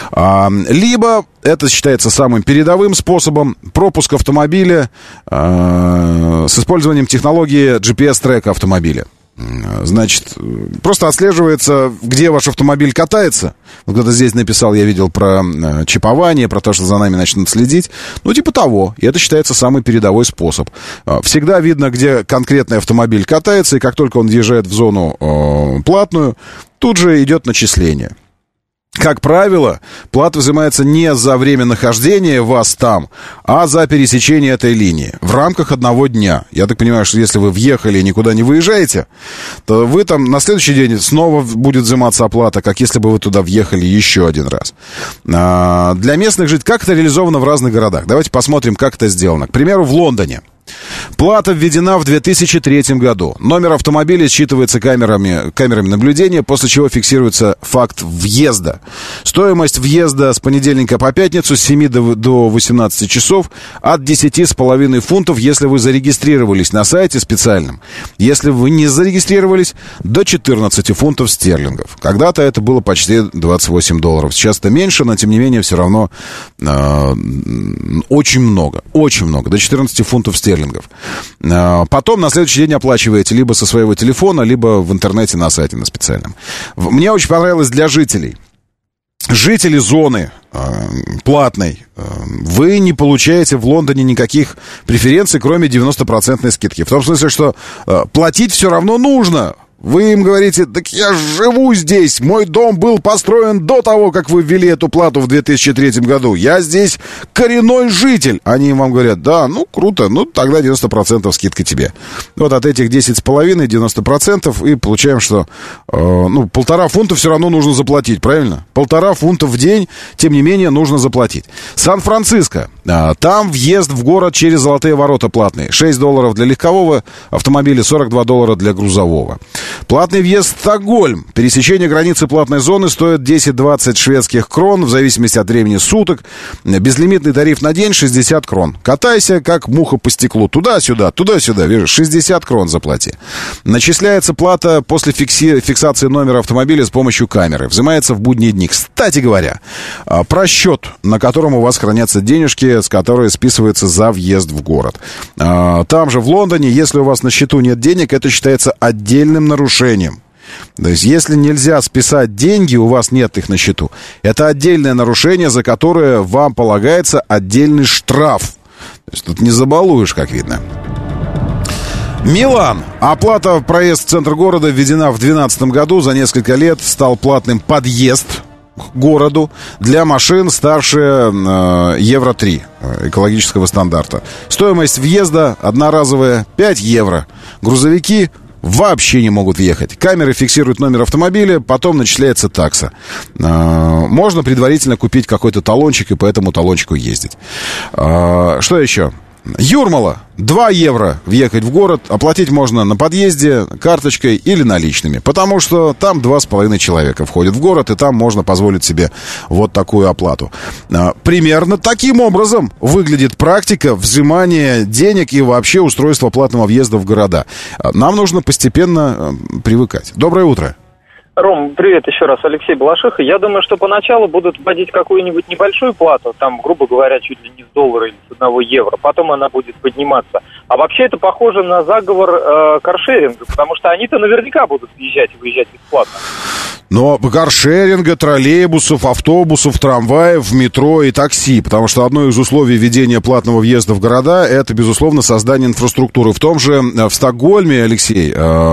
Либо, это считается самым передовым способом, пропуск автомобиля с использованием технологии GPS-трека автомобиля. Значит, просто отслеживается, где ваш автомобиль катается. Вот кто-то здесь написал, я видел про чипование, про то, что за нами начнут следить. Ну, типа того. И это считается самый передовой способ. Всегда видно, где конкретный автомобиль катается, и как только он въезжает в зону платную, тут же идет начисление. Как правило, плата взимается не за время нахождения вас там, а за пересечение этой линии в рамках 1 дня. Я так понимаю, что если вы въехали и никуда не выезжаете, то вы там на следующий день снова будет взиматься оплата, как если бы вы туда въехали еще 1 раз. Для местных жителей, как это реализовано в разных городах? Давайте посмотрим, как это сделано. К примеру, в Лондоне. Плата введена в 2003 году. Номер автомобиля считывается камерами наблюдения, после чего фиксируется факт въезда. Стоимость въезда с понедельника по пятницу с 7 до 18 часов от 10,5 фунтов, если вы зарегистрировались на сайте специальном. Если вы не зарегистрировались, до 14 фунтов стерлингов. Когда-то это было почти $28. Сейчас это меньше, но тем не менее все равно очень много, до 14 фунтов стерлингов. Потом на следующий день оплачиваете либо со своего телефона, либо в интернете на сайте на специальном. Мне очень понравилось для жителей. Жители зоны платной, вы не получаете в Лондоне никаких преференций, кроме 90% скидки. В том смысле, что платить все равно нужно. Вы им говорите, так я живу здесь, мой дом был построен до того, как вы ввели эту плату в 2003 году. Я здесь коренной житель. Они вам говорят, да, ну круто, ну тогда 90% скидка тебе. Вот от этих 10,5 90% и получаем, что 1,5 фунта все равно нужно заплатить, правильно? 1,5 фунта в день, тем не менее, нужно заплатить. Сан-Франциско. Там въезд в город через Золотые ворота платный. $6 для легкового автомобиля, $42 для грузового. Платный въезд в Стокгольм. Пересечение границы платной зоны стоит 10-20 шведских крон, в зависимости от времени суток. Безлимитный тариф на день 60 крон. Катайся, как муха по стеклу. Туда-сюда, 60 крон заплати. Начисляется плата после фиксации номера автомобиля с помощью камеры. Взимается в будние дни. Кстати говоря, просчет, на котором у вас хранятся денежки, с которой списывается за въезд в город. Там же в Лондоне, если у вас на счету нет денег, это считается отдельным нарушением. То есть, если нельзя списать деньги, у вас нет их на счету, это отдельное нарушение, за которое вам полагается отдельный штраф. То есть, тут не забалуешь, как видно. Милан. Оплата в проезд в центр города введена в 2012 году. За несколько лет стал платным подъезд к городу для машин старше Евро-3 экологического стандарта. Стоимость въезда одноразовая 5 евро. Грузовики вообще не могут въехать. Камеры фиксируют номер автомобиля, потом начисляется такса. Можно предварительно купить какой-то талончик и по этому талончику ездить. Что еще? Юрмала. 2 евро въехать в город. Оплатить можно на подъезде, карточкой или наличными. Потому что там 2,5 человека входят в город, и там можно позволить себе вот такую оплату. Примерно таким образом выглядит практика взимания денег и вообще устройства платного въезда в города. Нам нужно постепенно привыкать. Доброе утро. Ром, привет еще раз, Алексей Балашиха. Я думаю, что поначалу будут вводить какую-нибудь небольшую плату, там, грубо говоря, чуть ли не с доллара или с 1 евро, потом она будет подниматься. А вообще это похоже на заговор каршеринга, потому что они-то наверняка будут въезжать и выезжать бесплатно. Но каршеринга, троллейбусов, автобусов, трамваев, метро и такси. Потому что одно из условий введения платного въезда в города — это, безусловно, создание инфраструктуры. В том же в Стокгольме, Алексей,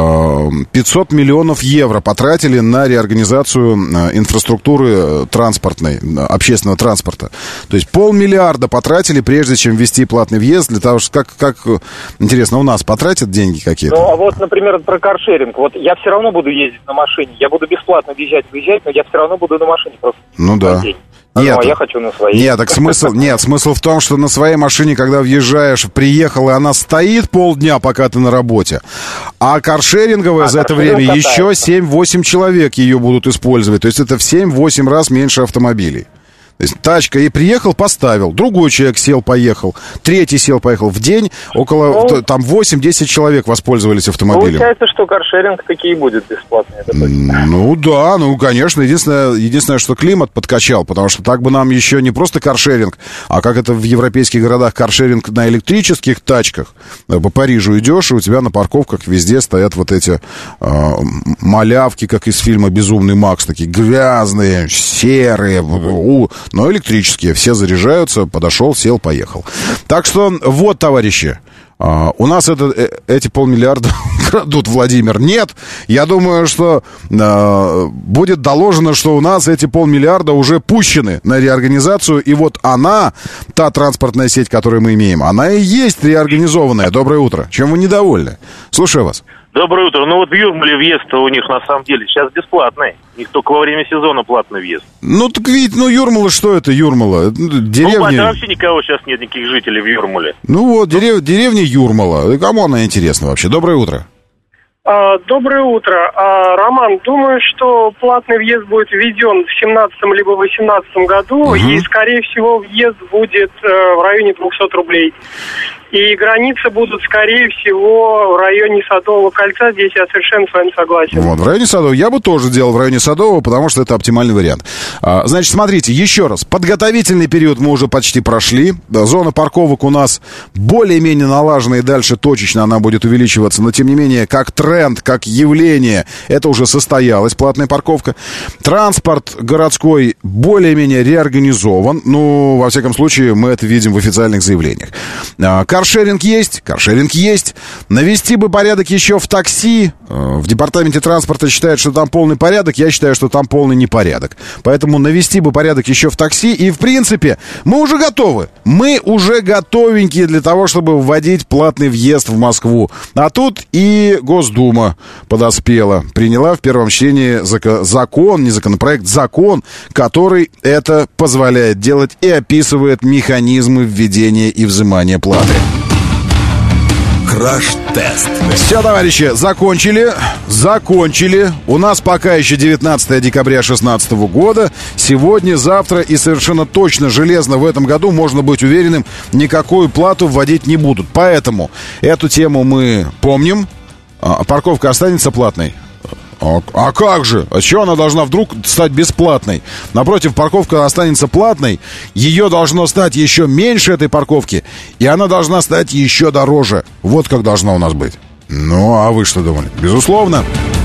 500 миллионов евро потратили на реорганизацию инфраструктуры транспортной, общественного транспорта. То есть 500 миллиарда потратили, прежде чем ввести платный въезд, для того, что, как интересно, у нас потратят деньги какие-то? Ну, а вот, например, про каршеринг. Вот я все равно буду ездить на машине, я буду бесплатно въезжать, но я все равно буду на машине просто. Ну да. Нет, я хочу на своей. Нет, так смысл в том, что на своей машине, когда въезжаешь, приехал, и она стоит полдня, пока ты на работе. А каршеринговая за это время еще 7-8 человек ее будут использовать. То есть это в 7-8 раз меньше автомобилей. То есть тачка, и приехал, поставил, другой человек сел, поехал, третий сел, поехал. В день около, там, 8-10 человек воспользовались автомобилем. Получается, что каршеринг такие будет бесплатные. Ну да, ну конечно. Единственное, что климат подкачал, потому что так бы нам еще не просто каршеринг, а как это в европейских городах каршеринг на электрических тачках. По Парижу идешь, и у тебя на парковках везде стоят вот эти малявки, как из фильма «Безумный Макс», такие грязные, серые, но электрические, все заряжаются, подошел, сел, поехал. Так что вот, товарищи, у нас эти 500 миллиарда крадут, Владимир. Нет, я думаю, что будет доложено, что у нас эти 500 миллиарда уже пущены на реорганизацию, и вот она, та транспортная сеть, которую мы имеем, она и есть реорганизованная. Доброе утро. Чем вы недовольны? Слушаю вас. Доброе утро. Ну вот в Юрмале въезд-то у них на самом деле сейчас бесплатный. У них только во время сезона платный въезд. Ну так ведь, Юрмала, что это Юрмала? Деревня... Ну, вообще никого сейчас нет, никаких жителей в Юрмале. Ну вот, деревня Юрмала. Кому она интересна вообще? Доброе утро. Доброе утро. Роман, думаю, что платный въезд будет введен в 2017 либо 2018 году, и, скорее всего, въезд будет в районе 200 рублей. И границы будут, скорее всего, в районе Садового кольца. Здесь я совершенно с вами согласен. Вот, в районе Садового. Я бы тоже делал в районе Садового, потому что это оптимальный вариант. Значит, смотрите, еще раз. Подготовительный период мы уже почти прошли. Зона парковок у нас более-менее налажена, и дальше точечно она будет увеличиваться. Но, тем не менее, как тренд, как явление, это уже состоялась платная парковка. Транспорт городской более-менее реорганизован. Ну, во всяком случае, мы это видим в официальных заявлениях. Каршеринг есть. Навести бы порядок еще в такси. В департаменте транспорта считают, что там полный порядок. Я считаю, что там полный непорядок. Поэтому навести бы порядок еще в такси. И, в принципе, мы уже готовы. Мы уже готовенькие для того, чтобы вводить платный въезд в Москву. А тут и Госдума подоспела. Приняла в первом чтении закон, который это позволяет делать и описывает механизмы введения и взимания платы. Краш-тест. Все, товарищи, закончили. У нас пока еще 19 декабря 2016 года. Сегодня, завтра и совершенно точно, железно в этом году, можно быть уверенным, никакую плату вводить не будут. Поэтому эту тему мы помним. Парковка останется платной. А как же? А чего она должна вдруг стать бесплатной? Напротив, парковка останется платной. Ее должно стать еще меньше, этой парковки. И она должна стать еще дороже. Вот как должна у нас быть. Ну, а вы что думали? Безусловно.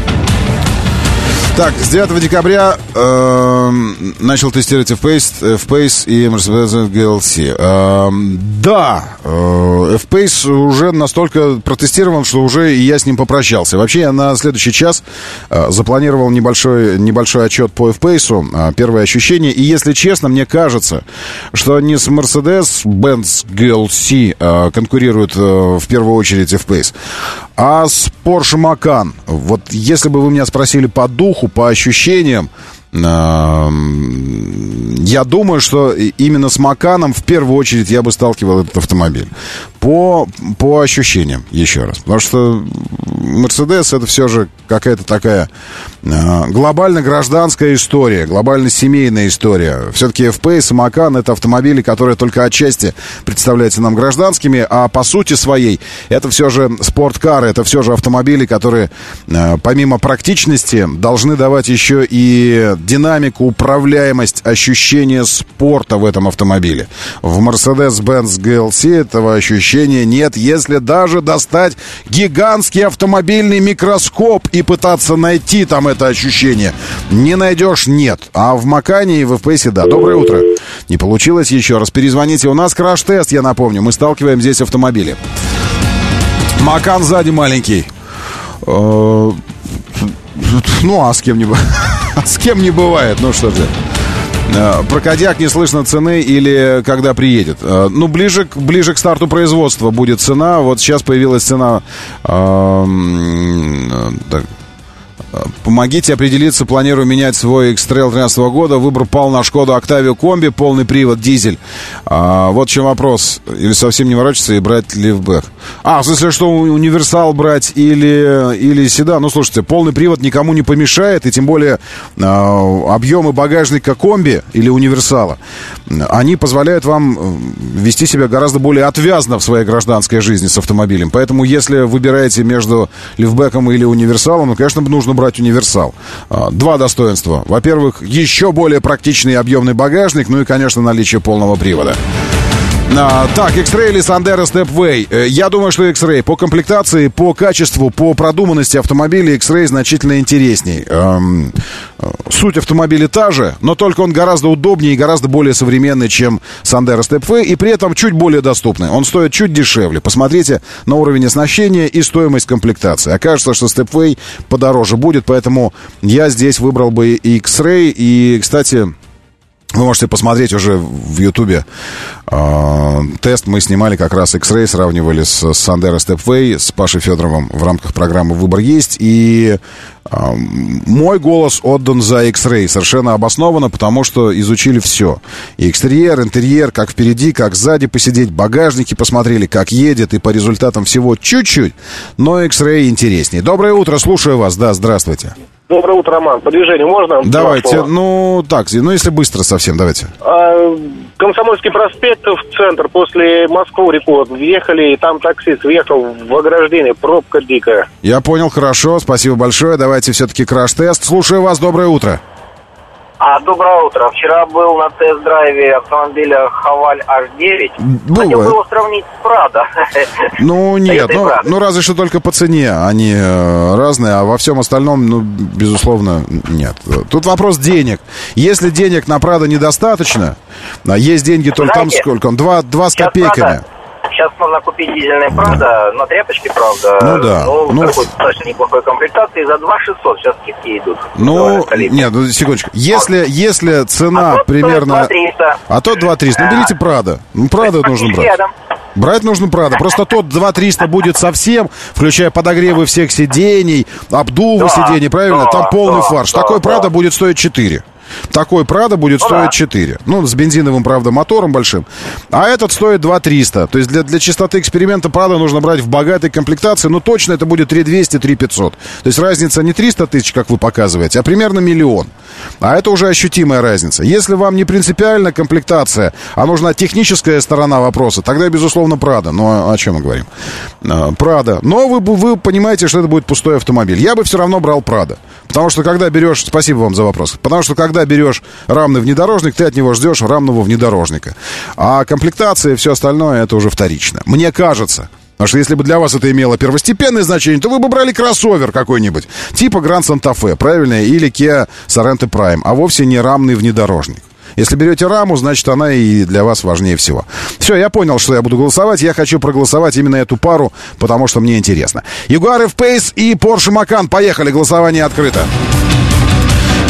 Так, с 9 декабря начал тестировать F-Pace и Mercedes GLC. Да, F-Pace уже настолько протестирован, что уже и я с ним попрощался. Вообще, я на следующий час запланировал небольшой отчет по F-Pace, первые ощущения. И, если честно, мне кажется, что не с Mercedes-Benz GLC конкурирует в первую очередь F-Pace, а с Porsche Macan. Вот если бы вы меня спросили по духу, по ощущениям, я думаю, что именно с Маканом в первую очередь я бы сталкивал этот автомобиль. По ощущениям, еще раз. Потому что Мерседес — это все же какая-то такая глобально-гражданская история, глобально-семейная история. Все-таки F-Pace и Макан — это автомобили, которые только отчасти представляются нам гражданскими, а по сути своей это все же спорткары, это все же автомобили, которые помимо практичности должны давать еще и динамику, управляемость, ощущение спорта в этом автомобиле. В Mercedes-Benz GLC этого ощущения нет, если даже достать гигантский автомобильный микроскоп и пытаться найти там это ощущение. Не найдешь — нет. А в Макане и в F-Pace — да. Доброе утро. Не получилось еще раз. Перезвоните. У нас краш-тест, я напомню. Мы сталкиваем здесь автомобили. Макан сзади маленький. Ну, а с кем не бывает? С кем не бывает? Ну, что же. Про Кодиак не слышно цены или когда приедет? Ну, ближе к старту производства будет цена. Вот сейчас появилась цена. Помогите определиться, планирую менять свой X-Trail 13 года. Выбор пал на Шкоду Октавию Комби, полный привод, дизель. Вот в чем вопрос. Или совсем не ворочаться и брать лифтбэк? В смысле, что универсал брать или седан? Ну, слушайте, полный привод никому не помешает, и тем более объемы багажника Комби или универсала, они позволяют вам вести себя гораздо более отвязно в своей гражданской жизни с автомобилем. Поэтому, если выбираете между лифтбэком или универсалом, ну, конечно, нужно брать универсал. Два достоинства. Во-первых, еще более практичный и объемный багажник, ну и, конечно, наличие полного привода. Так, X-Ray или Sandero Stepway? Я думаю, что X-Ray. По комплектации, по качеству, по продуманности автомобиля X-Ray значительно интересней. Суть автомобиля та же, но только он гораздо удобнее и гораздо более современный, чем Sandero Stepway, и при этом чуть более доступный. Он стоит чуть дешевле. Посмотрите на уровень оснащения и стоимость комплектации. Окажется, что Stepway подороже будет, поэтому я здесь выбрал бы X-Ray. И, кстати, вы можете посмотреть уже в Ютубе тест. Мы снимали как раз X-Ray, сравнивали с Sandero Stepway, с Пашей Федоровым в рамках программы «Выбор есть». И мой голос отдан за X-Ray совершенно обоснованно, потому что изучили все. И экстерьер, интерьер, как впереди, как сзади посидеть, багажники посмотрели, как едет, и по результатам всего чуть-чуть, но X-Ray интереснее. Доброе утро, слушаю вас. Да, здравствуйте. Доброе утро, Роман. По движению можно? Давайте, если быстро совсем, давайте. Комсомольский проспект в центр, после Москвы-Реку въехали, и там таксист въехал в ограждение, пробка дикая. Я понял, хорошо, спасибо большое. Давайте все-таки краш-тест. Слушаю вас, доброе утро. Доброе утро. Вчера был на тест-драйве автомобиля Хаваль H9. Хотел его сравнить с Прадо. Ну, нет, разве что только по цене они разные, а во всем остальном, безусловно, нет. Тут вопрос денег. Если денег на Прадо недостаточно, есть деньги только там сколько? Он 2 с копейками. Сейчас можно купить дизельный Прадо, на тряпочке, правда. Такой достаточно неплохой комплектации, за 2600 сейчас скидки идут. Секундочку. Если цена примерно... 2300. А тот 2300. Берите Прадо. Прадо нужно брать. Брать нужно Прадо. Просто тот 2300 будет совсем, включая подогревы всех сидений, обдувы сидений, правильно? Там полный фарш. Такой Прадо будет стоить 4. Такой Прадо будет стоить 4. С бензиновым, правда, мотором большим. А этот стоит 2300. То есть для чистоты эксперимента Прадо нужно брать в богатой комплектации. Точно это будет 3200, 3500. То есть разница не 300 тысяч, как вы показываете, а примерно 1 000 000. А это уже ощутимая разница. Если вам не принципиальна комплектация, а нужна техническая сторона вопроса, тогда, безусловно, Прадо. Но о чем мы говорим? Прадо. Но вы понимаете, что это будет пустой автомобиль. Я бы все равно брал Прадо. Потому что когда берешь... Спасибо вам за вопрос. Потому что когда берешь рамный внедорожник, ты от него ждешь рамного внедорожника. А комплектация и все остальное, это уже вторично. Мне кажется. Потому что если бы для вас это имело первостепенное значение, то вы бы брали кроссовер какой-нибудь. Типа Grand Santa Fe, правильно? Или Kia Sorento Prime. А вовсе не рамный внедорожник. Если берете раму, значит, она и для вас важнее всего. Все, я понял, что я буду голосовать. Я хочу проголосовать именно эту пару, потому что мне интересно. Jaguar F-Pace и Porsche Macan. Поехали, голосование открыто.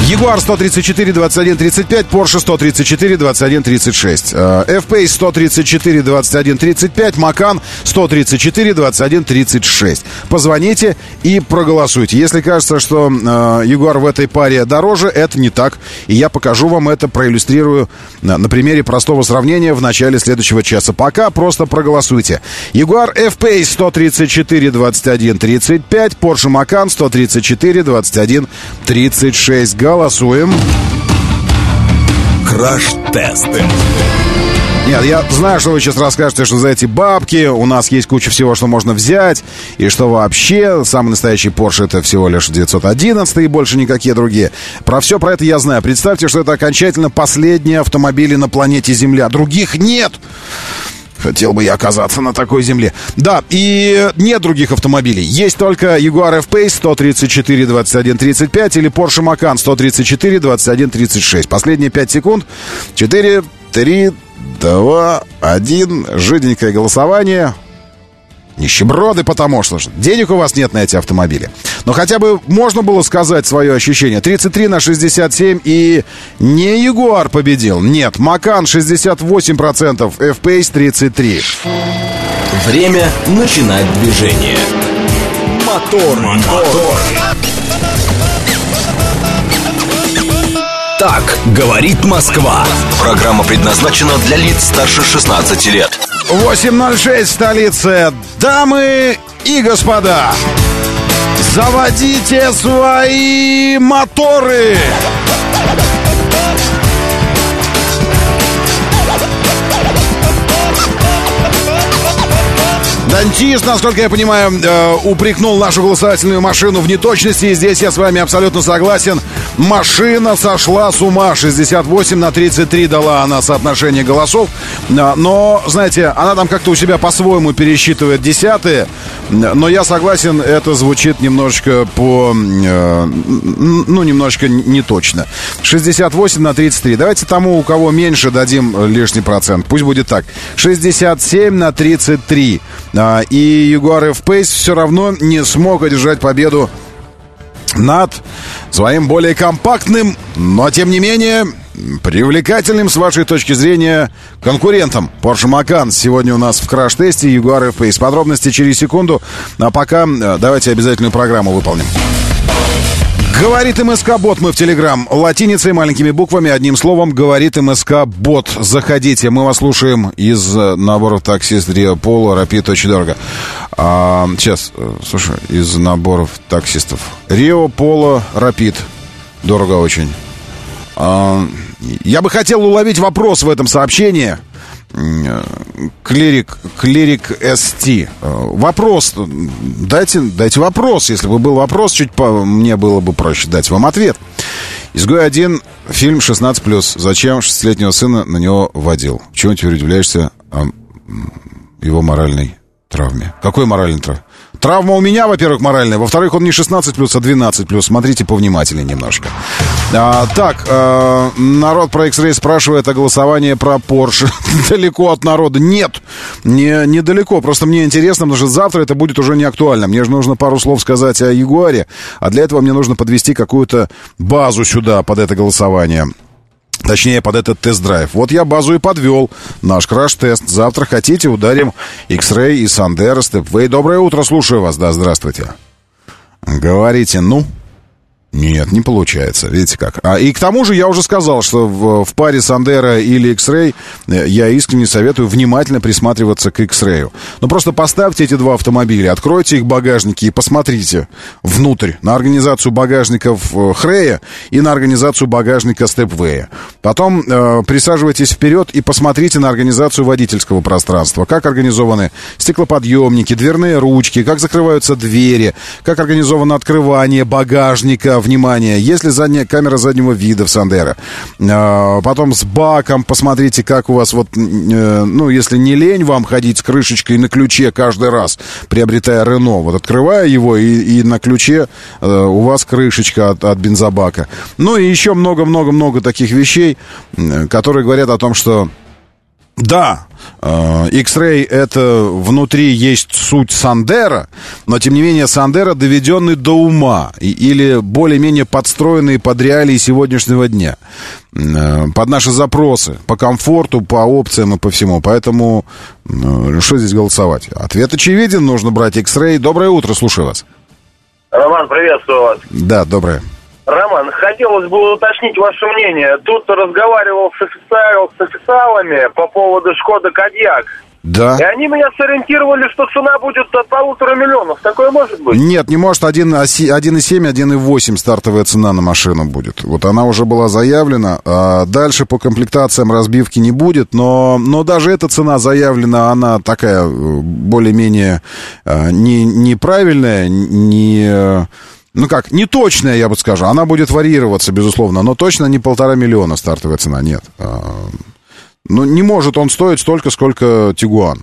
Jaguar 134 21 35, Porsche 134 21 36, F-Pace 134 21 35, Macan 134 21 36. Позвоните и проголосуйте. Если кажется, что Jaguar в этой паре дороже, это не так. И я покажу вам это, проиллюстрирую на примере простого сравнения в начале следующего часа. Пока просто проголосуйте. Jaguar F-Pace 134 21 35, Porsche Macan 134 21 36. Голосуем. Краш-тест. Нет, я знаю, что вы сейчас расскажете, что за эти бабки у нас есть куча всего, что можно взять, и что вообще самый настоящий Porsche это всего лишь 911 и больше никакие другие. Про все про это я знаю. Представьте, что это окончательно последние автомобили на планете Земля. Других нет. Хотел бы я оказаться на такой земле. Да, и нет других автомобилей. Есть только Jaguar F-Pace 134 21 35 или Porsche Macan 134 21 36. Последние 5 секунд. 4, 3, 2, 1. Жиденькое голосование. Нищеброды, потому что денег у вас нет на эти автомобили. Но хотя бы можно было сказать свое ощущение. 33/67, и не Jaguar победил. Нет, Macan 68%, F-Pace 33%. Время начинать движение. Мотор. Так говорит Москва. Программа предназначена для лиц старше 16 лет. 8:06 в столице. Дамы и господа, заводите свои моторы. Дантист, насколько я понимаю, упрекнул нашу голосовательную машину в неточности. И здесь я с вами абсолютно согласен. Машина сошла с ума. 68/33 дала она соотношение голосов. Но, знаете, она там как-то у себя по-своему пересчитывает десятые. Но я согласен, это звучит немножечко немножечко неточно. 68/33. Давайте тому, у кого меньше, дадим лишний процент. Пусть будет так. 67/33. И Jaguar F-Pace все равно не смог одержать победу над своим более компактным, но тем не менее привлекательным с вашей точки зрения конкурентом. Porsche Macan сегодня у нас в краш-тесте, Jaguar F-Pace. Подробности через секунду. А пока давайте обязательную программу выполним. Говорит МСК-бот, мы в Телеграм. Латиницей, маленькими буквами, одним словом. Говорит МСК-бот. Заходите, мы вас слушаем из наборов таксист Рио Поло, Рапид, очень дорого. Сейчас, слушай, из наборов таксистов. Рио Поло, Рапид, дорого очень. Я бы хотел уловить вопрос в этом сообщении. Клирик ST. Вопрос. Дайте вопрос. Если бы был вопрос, мне было бы проще дать вам ответ. «Изгой 1», фильм 16+. Зачем 6-летнего сына на него водил? Почему теперь удивляешься его моральной травме? Какой моральной травме? Травма у меня, во-первых, моральная. Во-вторых, он не 16+, а 12+. Смотрите повнимательнее немножко. Народ про X-Ray спрашивает о голосовании про Porsche. Далеко от народа. Нет, недалеко. Просто мне интересно, потому что завтра это будет уже не актуально. Мне же нужно пару слов сказать о Ягуаре. А для этого мне нужно подвести какую-то базу сюда под это голосование. Точнее, под этот тест-драйв. Вот я базу и подвел. Наш краш-тест. Завтра хотите, ударим X-Ray и Sandero, Stepway. Доброе утро, слушаю вас. Да, здравствуйте. Говорите, Нет, не получается. Видите как. И к тому же я уже сказал, что в паре Sandero или X-Ray я искренне советую внимательно присматриваться к X-Ray. Ну, просто поставьте эти два автомобиля, откройте их багажники и посмотрите внутрь на организацию багажников Хрея и на организацию багажника Stepway. Потом присаживайтесь вперед и посмотрите на организацию водительского пространства. Как организованы стеклоподъемники, дверные ручки, как закрываются двери, как организовано открывание багажника. Внимание, есть ли камера заднего вида в Sandero. Потом с баком посмотрите, как у вас если не лень вам ходить с крышечкой на ключе каждый раз, приобретая Renault, вот открывая его и на ключе у вас крышечка от бензобака. Ну и еще много-много-много таких вещей, которые говорят о том, что Да, X-Ray это внутри есть суть Сандеро, но тем не менее Сандеро доведенный до ума или более-менее подстроенный под реалии сегодняшнего дня, под наши запросы, по комфорту, по опциям и по всему. Поэтому что здесь голосовать? Ответ очевиден, нужно брать X-Ray. Доброе утро, слушаю вас. Роман, приветствую вас. Да, доброе. Роман, хотелось бы уточнить ваше мнение. Тут разговаривал с официалами по поводу Шкода Кодиак. Да. И они меня сориентировали, что цена будет от 1,5 миллиона. Такое может быть? Нет, не может. 1,7, 1,8 стартовая цена на машину будет. Вот она уже была заявлена. А дальше по комплектациям разбивки не будет. Но даже эта цена заявлена, она такая более-менее неправильная, не точная, я бы скажу. Она будет варьироваться, безусловно, но точно не 1,5 миллиона стартовая цена, нет. Не может он стоить столько, сколько Тигуан.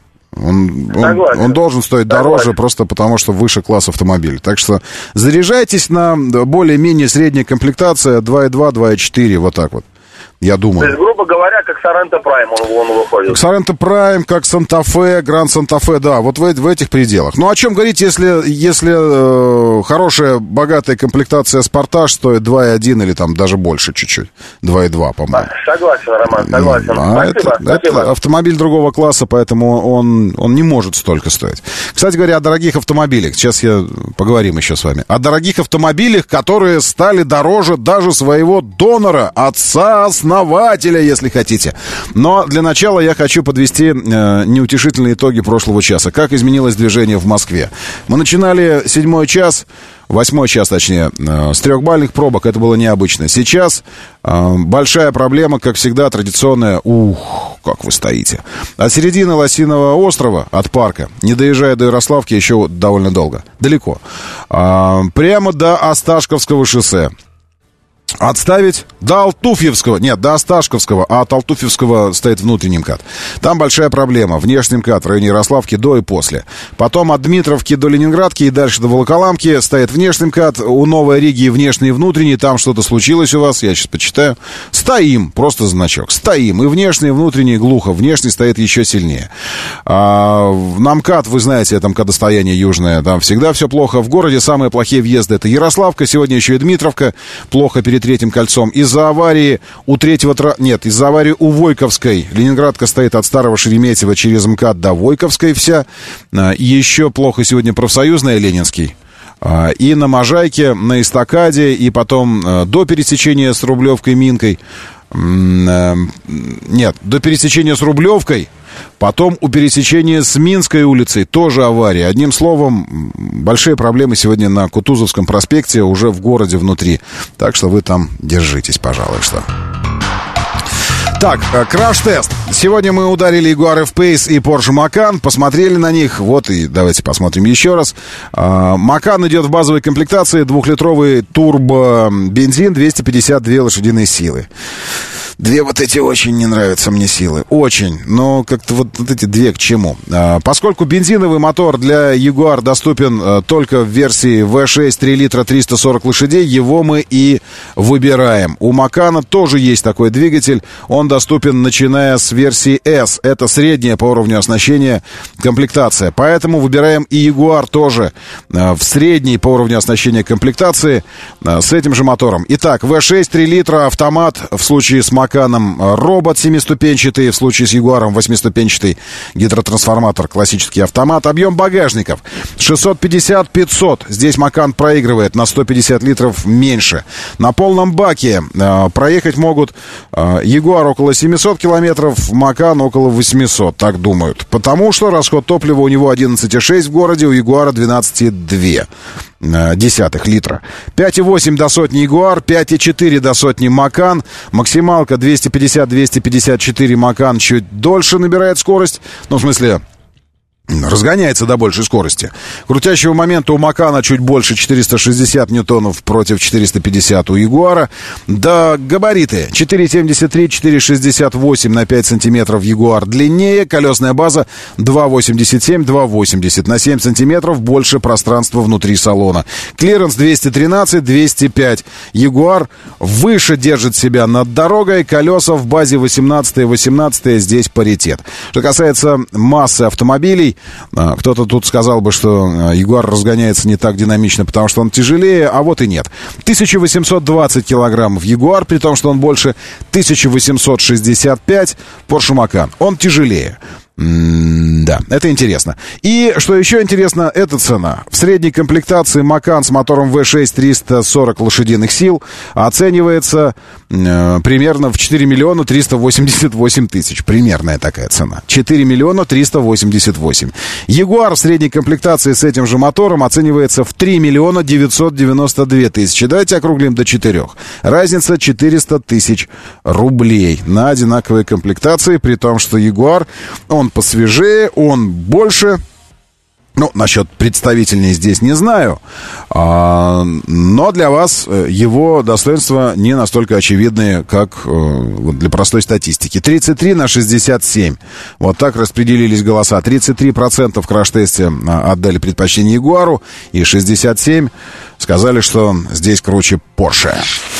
Он должен стоить дороже, просто потому что выше класс автомобиля. Так что заряжайтесь на более-менее средняя комплектация 2.2, 2.4, вот так вот. Я думаю. То есть, грубо говоря, как Соренто Прайм он выходит. Как Соренто Прайм, как Санта-Фе, Гранд Санта-Фе, да, вот в этих пределах. Ну, о чем говорить, если хорошая, богатая комплектация Спортаж стоит 2,1 или там даже больше чуть-чуть, 2,2, по-моему. Согласен, Роман, согласен. Спасибо. Это автомобиль другого класса, поэтому он не может столько стоить. Кстати говоря, о дорогих автомобилях. Сейчас поговорим еще с вами. О дорогих автомобилях, которые стали дороже даже своего донора, отца-основателя, если хотите. Но для начала я хочу подвести неутешительные итоги прошлого часа. Как изменилось движение в Москве. Мы начинали 8 час, точнее, с 3-бальных пробок. Это было необычно. Сейчас большая проблема, как всегда, традиционная. Как вы стоите. От середины Лосиного острова, от парка, не доезжая до Ярославки, еще довольно долго. Далеко. Прямо до Осташковского шоссе. Отставить до Алтуфьевского, нет, до Осташковского, а от Алтуфьевского стоит внутренний МКАД. Там большая проблема, внешний МКАД в районе Ярославки до и после. Потом от Дмитровки до Ленинградки и дальше до Волоколамки стоит внешний МКАД, у Новой Риги внешний и внутренний, там что-то случилось у вас, я сейчас почитаю. Стоим, просто значок, стоим, и внешний, и внутренний глухо, внешний стоит еще сильнее. На МКАД, вы знаете, там КД-стояние южное, там всегда все плохо. В городе самые плохие въезды — это Ярославка, сегодня еще и Дмитровка, плохо перед Третьим кольцом. Из-за аварии из-за аварии у Войковской. Ленинградка стоит от Старого Шереметьево через МКАД до Войковской вся. Еще плохо сегодня Профсоюзная, Ленинский. И на Можайке, на Эстакаде, и потом до пересечения с Рублевкой, Минкой. До пересечения с Рублевкой. Потом у пересечения с Минской улицей тоже авария. Одним словом, большие проблемы сегодня на Кутузовском проспекте, уже в городе внутри. Так что вы там держитесь, пожалуй, что. Так, краш-тест. Сегодня мы ударили Jaguar F-Pace и Porsche Macan, посмотрели на них. Вот и давайте посмотрим еще раз. Macan идет в базовой комплектации, 2-литровый турбо-бензин, 252 лошадиные силы. Две вот эти очень не нравятся мне силы. Очень. Но как-то вот эти две к чему? Поскольку бензиновый мотор для Jaguar доступен только в версии V6 3 литра 340 лошадей, его мы и выбираем. У Макана тоже есть такой двигатель. Он доступен, начиная с версии S. Это средняя по уровню оснащения комплектация. Поэтому выбираем и Jaguar тоже в средней по уровню оснащения комплектации с этим же мотором. Итак, V6 3 литра автомат в случае с Маканом, робот 7-ступенчатый, в случае с Ягуаром 8-ступенчатый гидротрансформатор, классический автомат. Объем багажников 650-500. Здесь Макан проигрывает на 150 литров меньше. На полном баке проехать могут Ягуар около 700 километров, Макан около 800, так думают. Потому что расход топлива у него 11,6 в городе, у Ягуара 12,2 литра. 5,8 до сотни Ягуар, 5,4 до сотни Макан. Максималка 250-254 Макан чуть дольше набирает скорость. Ну, в смысле, разгоняется до большей скорости. Крутящего момента у Макана чуть больше, 460 ньютонов против 450 у Ягуара. Да, габариты 4,73, 4,68 на 5 сантиметров Ягуар длиннее. Колесная база 2,87, 2,80. На 7 сантиметров больше пространства внутри салона. Клиренс 213, 205. Ягуар выше держит себя над дорогой. Колеса в базе 18, здесь паритет. Что касается массы автомобилей, кто-то тут сказал бы, что Ягуар разгоняется не так динамично, потому что он тяжелее, а вот и нет. 1820 килограммов Ягуар, при том, что он больше, 1865 Porsche Macan. Он тяжелее. Да, это интересно. И, что еще интересно, это цена. В средней комплектации Macan с мотором V6 340 лошадиных сил оценивается примерно в 4 миллиона 388 тысяч. Примерная такая цена. 4 миллиона 388. Ягуар в средней комплектации с этим же мотором оценивается в 3 миллиона 992 тысячи. Давайте округлим до 4. Разница 400 тысяч рублей на одинаковой комплектации, при том, что Ягуар, он посвежее, он больше. Ну, насчет представительней здесь не знаю. Но для вас его достоинства не настолько очевидные, как для простой статистики. 33 на 67. Вот так распределились голоса. 33% в краш-тесте отдали предпочтение Ягуару. И 67% сказали, что здесь круче Porsche.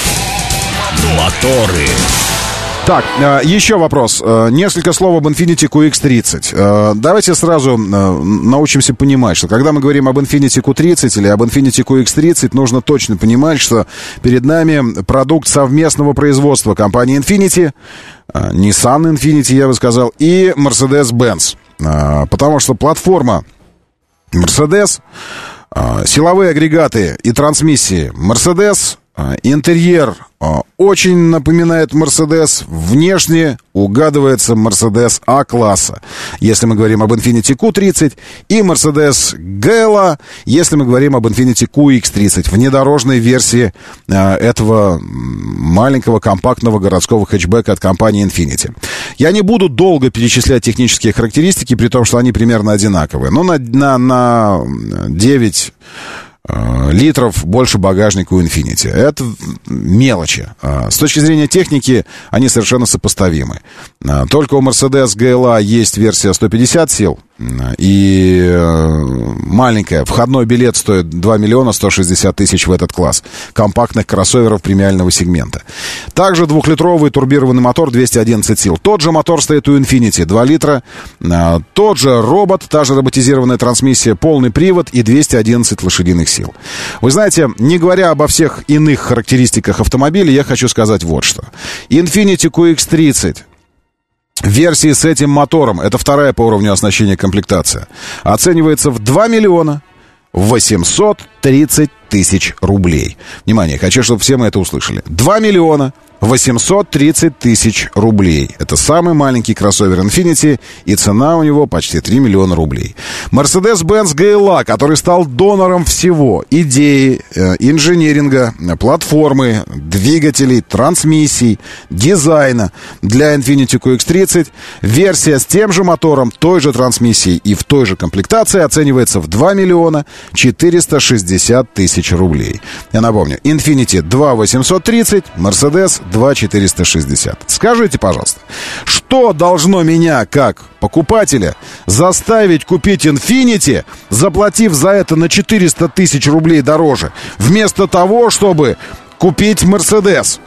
Моторы. Так, еще вопрос. Несколько слов об Infiniti QX30. Давайте сразу научимся понимать, что когда мы говорим об Infiniti Q30 или об Infiniti QX30, нужно точно понимать, что перед нами продукт совместного производства компании Infiniti, Nissan Infiniti, я бы сказал, и Mercedes-Benz. Потому что платформа Mercedes, силовые агрегаты и трансмиссии Mercedes, интерьер очень напоминает Mercedes. Внешне угадывается Mercedes А-класса, если мы говорим об Infiniti Q30, и Mercedes GLA, если мы говорим об Infiniti QX30, внедорожной версии этого маленького компактного городского хэтчбека от компании Infiniti. Я не буду долго перечислять технические характеристики, при том, что они примерно одинаковые. Но на 9 литров больше багажника у Infiniti. Это мелочи. С точки зрения техники они совершенно сопоставимы. Только у Mercedes GLA есть версия 150 сил, и маленькая. Входной билет стоит 2 миллиона 160 тысяч в этот класс компактных кроссоверов премиального сегмента. Также 2-литровый турбированный мотор 211 сил. Тот же мотор стоит у Infiniti, 2 литра. Тот же робот, та же роботизированная трансмиссия, полный привод и 211 лошадиных сил. Вы знаете, не говоря обо всех иных характеристиках автомобиля, я хочу сказать вот что. Infiniti QX30 версии с этим мотором, это вторая по уровню оснащения комплектация, оценивается в 2 миллиона 830 тысяч рублей. Внимание, хочу, чтобы все мы это услышали. 2 миллиона 830 тысяч рублей. Это самый маленький кроссовер Infiniti, и цена у него почти 3 миллиона рублей. Mercedes-Benz GLA, который стал донором всего: идеи, инжиниринга, платформы, двигателей, трансмиссий, дизайна для Infiniti QX30. Версия с тем же мотором, той же трансмиссией и в той же комплектации оценивается в 2 миллиона 460 тысяч рублей. Я напомню, Infiniti 2 830, Mercedes 2 460. Скажите, пожалуйста, что должно меня, как покупателя, заставить купить Infiniti, заплатив за это на 400 тысяч рублей дороже, вместо того, чтобы купить Mercedes?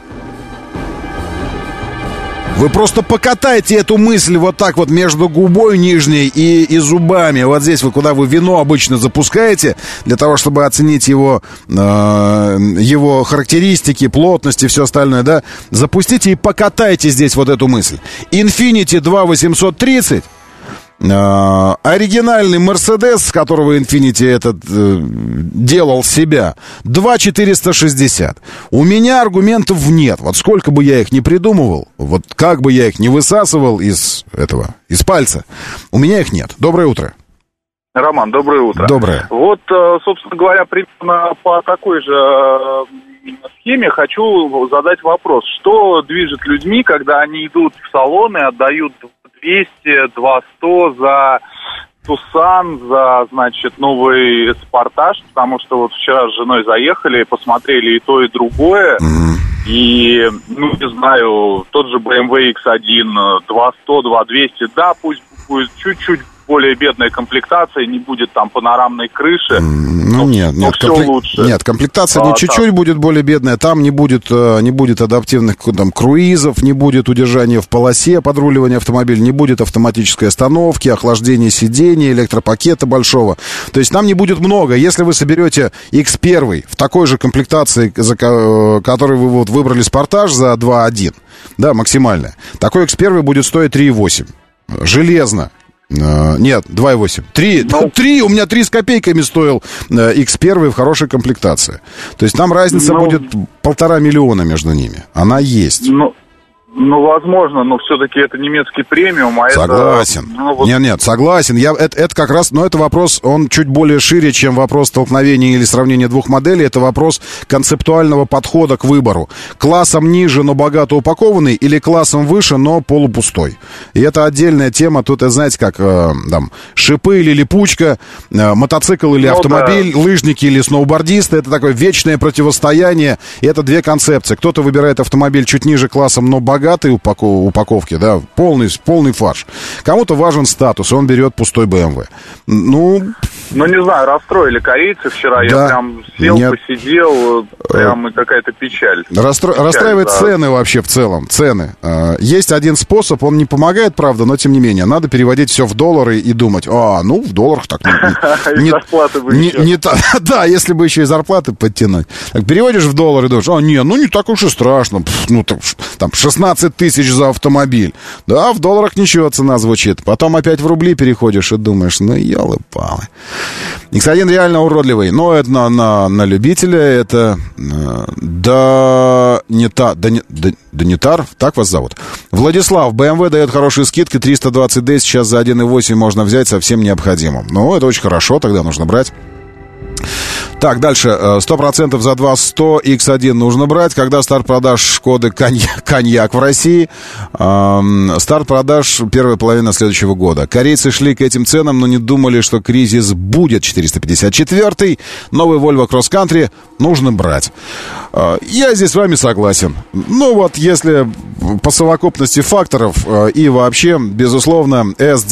Вы просто покатайте эту мысль вот так вот между губой нижней и зубами. Вот здесь вы, куда вы вино обычно запускаете, для того, чтобы оценить его характеристики, плотность и все остальное, да? Запустите и покатайте здесь вот эту мысль. Infiniti 2 830... оригинальный Mercedes, с которого Infiniti этот делал себя, 2 460. У меня аргументов нет. Вот сколько бы я их ни придумывал, вот как бы я их ни высасывал из пальца, у меня их нет. Доброе утро. Роман, доброе утро. Доброе. Вот, собственно говоря, примерно по такой же схеме хочу задать вопрос. Что движет людьми, когда они идут в салон и отдают 200, 200 за Тусан, за, значит, новый Спартаж, потому что вот вчера с женой заехали, посмотрели и то, и другое. И, ну, не знаю, тот же BMW X1, 2100, 2200, да, пусть будет чуть-чуть более бедная комплектация, не будет там панорамной крыши. Нет, комплектация не чуть-чуть будет более бедная, там не будет адаптивных там круизов, не будет удержания в полосе, подруливания автомобиля, не будет автоматической остановки, охлаждения сидений, электропакета большого. То есть там не будет много. Если вы соберете X1 в такой же комплектации, за которой вы вот выбрали Спартаж за 2.1, да, максимальная, такой X1 будет стоить 3.8. Железно. Нет, 2.8. 3, у меня 3 с копейками стоил X1 в хорошей комплектации. То есть там разница будет 1,5 миллиона между ними. Она есть. Ну, возможно, но все-таки это немецкий премиум, а согласен. Это... Ну, вот... Нет, согласен. Это как раз, но это вопрос, он чуть более шире, чем вопрос столкновения или сравнения двух моделей. Это вопрос концептуального подхода к выбору. Классом ниже, но богато упакованный, или классом выше, но полупустой. И это отдельная тема. Тут, знаете, как там, шипы или липучка, мотоцикл или автомобиль, лыжники или сноубордисты. Это такое вечное противостояние. И это две концепции. Кто-то выбирает автомобиль чуть ниже классом, но богатой упаковки, да, полный фарш. Кому-то важен статус, и он берет пустой BMW. Ну, не знаю, расстроили корейцы вчера. Да. Я прям сел, посидел, прям и какая-то печаль. Расстраивает цены вообще в целом. Цены. Есть один способ, он не помогает, правда, но тем не менее. Надо переводить все в доллары и думать, в долларах так... И зарплаты бы еще. Да, если бы еще и зарплаты подтянуть. Так, переводишь в доллары и думаешь, не так уж и страшно. Там 16 тысяч за автомобиль. Да, в долларах ничего цена звучит. Потом опять в рубли переходишь и думаешь, елы-палы. X1 реально уродливый. Но это на любителя. Это Данитар, так вас зовут? Владислав, BMW дает хорошие скидки. 320D сейчас за 1.8 можно взять совсем необходимым. Ну, это очень хорошо, тогда нужно брать. Так, дальше. 100% за 2.100 X1 нужно брать. Когда старт продаж Шкоды Коньяк в России? Старт продаж первая половина следующего года. Корейцы шли к этим ценам, но не думали, что кризис будет. 454-й. Новый Volvo Cross Country нужно брать. Я здесь с вами согласен. Ну вот, если по совокупности факторов и вообще, безусловно,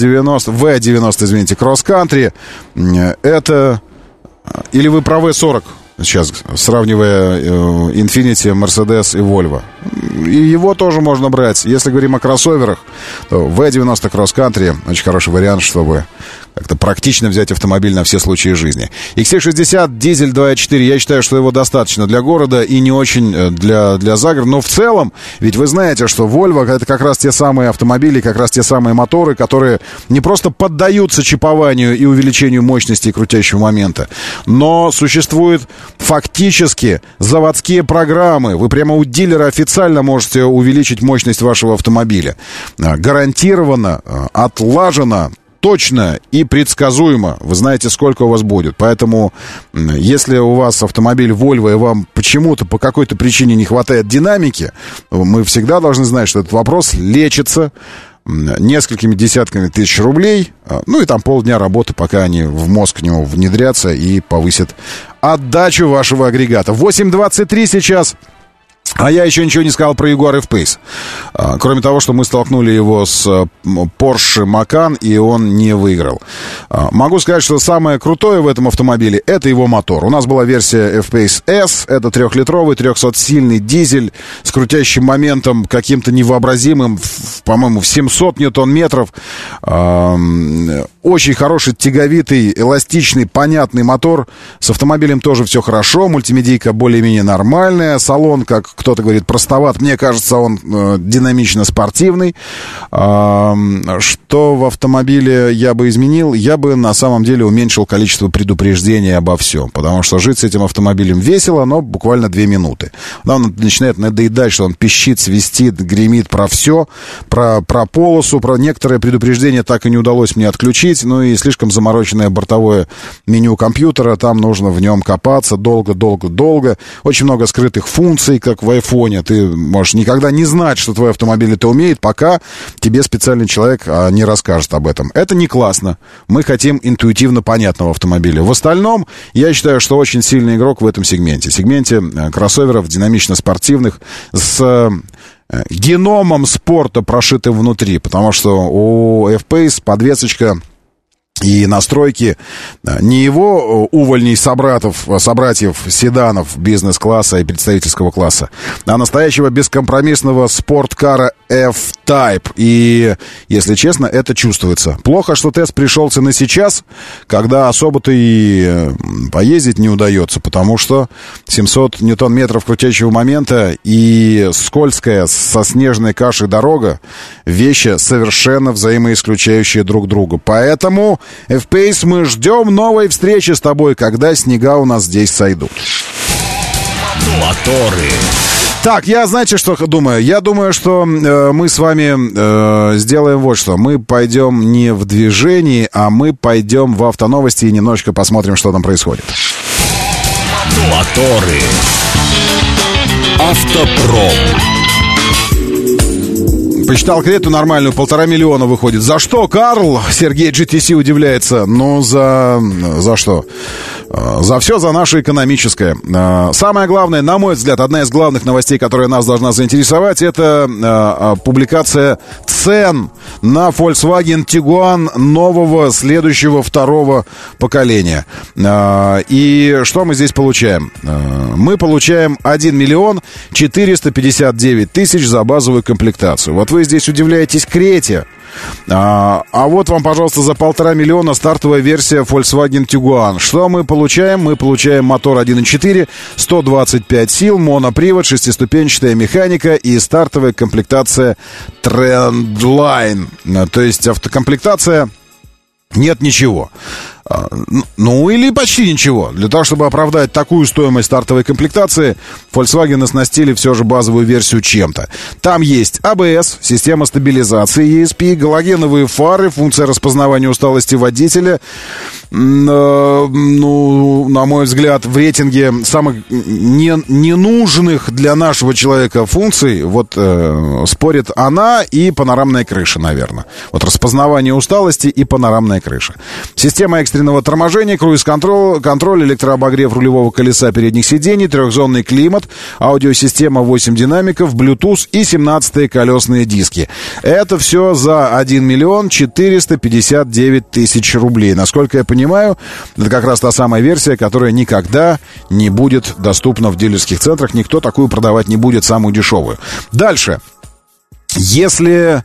V90, извините, Cross Country, это... Или вы про V40 сейчас, сравнивая Infiniti, Mercedes и Volvo. И его тоже можно брать. Если говорим о кроссоверах, то V90 Cross Country очень хороший вариант, чтобы как-то практично взять автомобиль на все случаи жизни. XC60, дизель 2.4, я считаю, что его достаточно для города и не очень для загорода. Но в целом, ведь вы знаете, что Volvo — это как раз те самые автомобили, как раз те самые моторы, которые не просто поддаются чипованию и увеличению мощности и крутящего момента, но существуют фактически заводские программы. Вы прямо у дилера официально можете увеличить мощность вашего автомобиля. Гарантированно, отлажено, точно и предсказуемо. Вы знаете, сколько у вас будет. Поэтому, если у вас автомобиль Volvo, и вам почему-то по какой-то причине не хватает динамики, мы всегда должны знать, что этот вопрос лечится несколькими десятками тысяч рублей. Ну и там полдня работы, пока они в мозг к нему внедрятся и повысят отдачу вашего агрегата. 8.23 сейчас. А я еще ничего не сказал про Jaguar F-Pace. Кроме того, что мы столкнули его с Porsche Macan, и он не выиграл. Могу сказать, что самое крутое в этом автомобиле — это его мотор. У нас была версия F-Pace S. Это 3-литровый, 300-сильный дизель с крутящим моментом каким-то невообразимым, по-моему, в 700 ньютон-метров. Очень хороший, тяговитый, эластичный, понятный мотор. С автомобилем тоже все хорошо. Мультимедийка более-менее нормальная. Салон, как кто-то говорит, простоват. Мне кажется, он динамично спортивный. Что в автомобиле я бы изменил? Я бы на самом деле уменьшил количество предупреждений обо всем. Потому что жить с этим автомобилем весело, но буквально 2 минуты. Он начинает надоедать, что он пищит, свистит, гремит про все. Про полосу, про некоторые предупреждения так и не удалось мне отключить. Ну и слишком замороченное бортовое меню компьютера. Там нужно в нем копаться долго. Очень много скрытых функций, как в айфоне. Ты можешь никогда не знать, что твой автомобиль это умеет, пока тебе специальный человек не расскажет об этом. Это не классно. Мы хотим интуитивно понятного автомобиля. В остальном, я считаю, что очень сильный игрок в этом сегменте. В сегменте кроссоверов динамично-спортивных с геномом спорта, прошитым внутри. Потому что у F-Pace подвесочка и настройки не его увольней собратьев седанов бизнес-класса и представительского класса, а настоящего бескомпромиссного спорткара F-Type. И, если честно, это чувствуется. Плохо, что тест пришелся на сейчас, когда особо-то и поездить не удается, потому что 700 ньютон-метров крутящего момента и скользкая со снежной кашей дорога — вещи, совершенно взаимоисключающие друг друга. Поэтому F-Pace, мы ждем новой встречи с тобой, когда снега у нас здесь сойдут. Моторы. Так, я, знаете, что думаю? Я думаю, что мы с вами сделаем вот что. Мы пойдем не в движении, а мы пойдем в автоновости и немножечко посмотрим, что там происходит. Моторы. Автопром. Посчитал кредиту нормальную, 1,5 миллиона выходит. За что, Карл? Сергей GTC удивляется. Ну, за что? За все, за наше экономическое. Самое главное, на мой взгляд, одна из главных новостей, которая нас должна заинтересовать, это публикация цен на Volkswagen Tiguan нового, следующего, второго поколения. И что мы здесь получаем? Мы получаем 1 миллион 459 тысяч за базовую комплектацию. Вот вы здесь удивляетесь Крете. А вот вам, пожалуйста, за 1,5 миллиона стартовая версия Volkswagen Tiguan. Что мы получаем? Мы получаем мотор 1.4, 125 сил, монопривод, шестиступенчатая механика и стартовая комплектация Trendline. То есть автокомплектация нет ничего. Ну, или почти ничего. Для того, чтобы оправдать такую стоимость стартовой комплектации, Volkswagen оснастили все же базовую версию чем-то. Там есть ABS, система стабилизации ESP, галогеновые фары, функция распознавания усталости водителя. Ну, на мой взгляд, в рейтинге самых ненужных для нашего человека функций вот спорит она и панорамная крыша, наверное. Вот распознавание усталости и панорамная крыша. Система экстренного торможения, круиз-контроль, электрообогрев рулевого колеса передних сидений, трехзонный климат, аудиосистема 8 динамиков, Bluetooth и 17-е колесные диски. Это все за 1 миллион 459 тысяч рублей. Насколько я понимаю, это как раз та самая версия, которая никогда не будет доступна в дилерских центрах. Никто такую продавать не будет, самую дешевую. Дальше. Если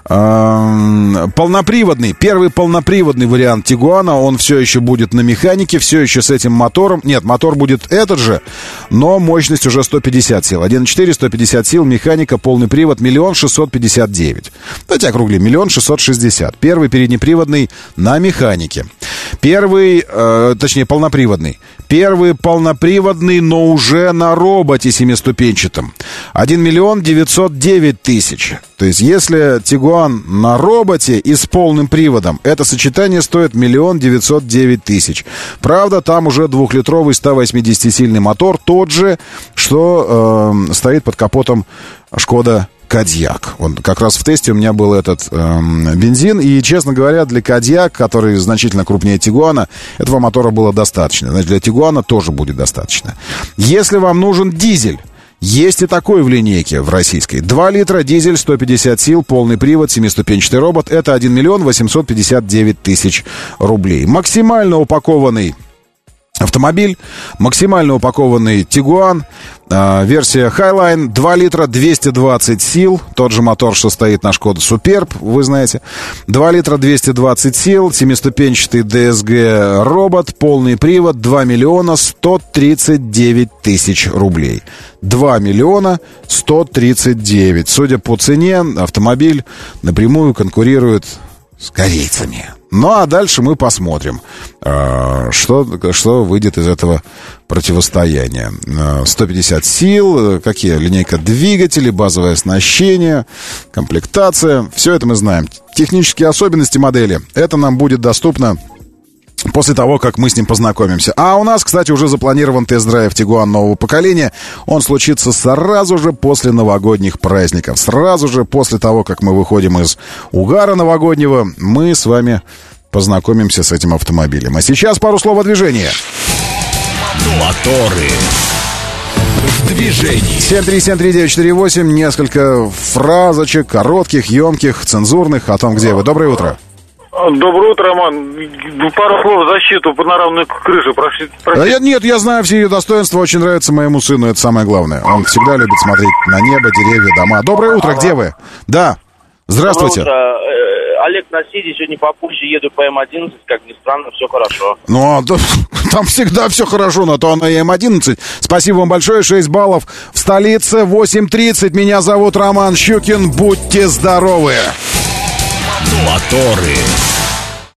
полноприводный, первый полноприводный вариант Тигуана, он все еще будет на механике, все еще с этим мотором. Нет, мотор будет этот же, но мощность уже 150 сил. 1.4, 150 сил, механика, полный привод, 1 659. Давайте округлим, 1 660. Первый переднеприводный на механике. Первый, точнее, полноприводный. Первый полноприводный, но уже на роботе семиступенчатом. 1 миллион 909 тысяч. То есть, если Тигуан на роботе и с полным приводом, это сочетание стоит 1 909 тысяч. Правда, там уже 2-литровый 180-сильный мотор, тот же, что стоит под капотом Шкода Кодиак. Вот как раз в тесте у меня был этот бензин. И, честно говоря, для Кодиак, который значительно крупнее Тигуана, этого мотора было достаточно. Значит, для Тигуана тоже будет достаточно. Если вам нужен дизель, есть и такой в линейке в российской. 2 литра, дизель, 150 сил, полный привод, семиступенчатый робот. Это 1 миллион 859 тысяч рублей. Максимально упакованный автомобиль, максимально упакованный Тигуан, версия Highline, 2 литра, 220 сил, тот же мотор, что стоит на Шкода Суперб, вы знаете, 2 литра, 220 сил, семиступенчатый DSG робот, полный привод, 2 миллиона 139 тысяч рублей. 2 миллиона 139. Судя по цене, автомобиль напрямую конкурирует с корейцами. Ну, а дальше мы посмотрим, что выйдет из этого противостояния. 150 сил, какие линейка двигателей, базовое оснащение, комплектация. Все это мы знаем. Технические особенности модели. Это нам будет доступно после того, как мы с ним познакомимся. А у нас, кстати, уже запланирован тест-драйв Тигуан нового поколения. Он случится сразу же после новогодних праздников. Сразу же после того, как мы выходим из угара новогоднего, мы с вами познакомимся с этим автомобилем. А сейчас пару слов о движении. Моторы. Движение. 7373948. Несколько фразочек, коротких, емких, цензурных о том, где вы. Доброе утро. Доброе утро, Роман. Пару слов в защиту панорамной крыши. Нет, я знаю все ее достоинства. Очень нравится моему сыну, это самое главное. Он всегда любит смотреть на небо, деревья, дома. Доброе утро, где вы? Да. Здравствуйте. Доброе утро. Олег на Сиде, сегодня попозже еду по М11, как ни странно, все хорошо. Ну, там всегда все хорошо, на то она и М11. Спасибо вам большое, 6 баллов. В столице 8:30. Меня зовут Роман Щукин. Будьте здоровы. Моторы.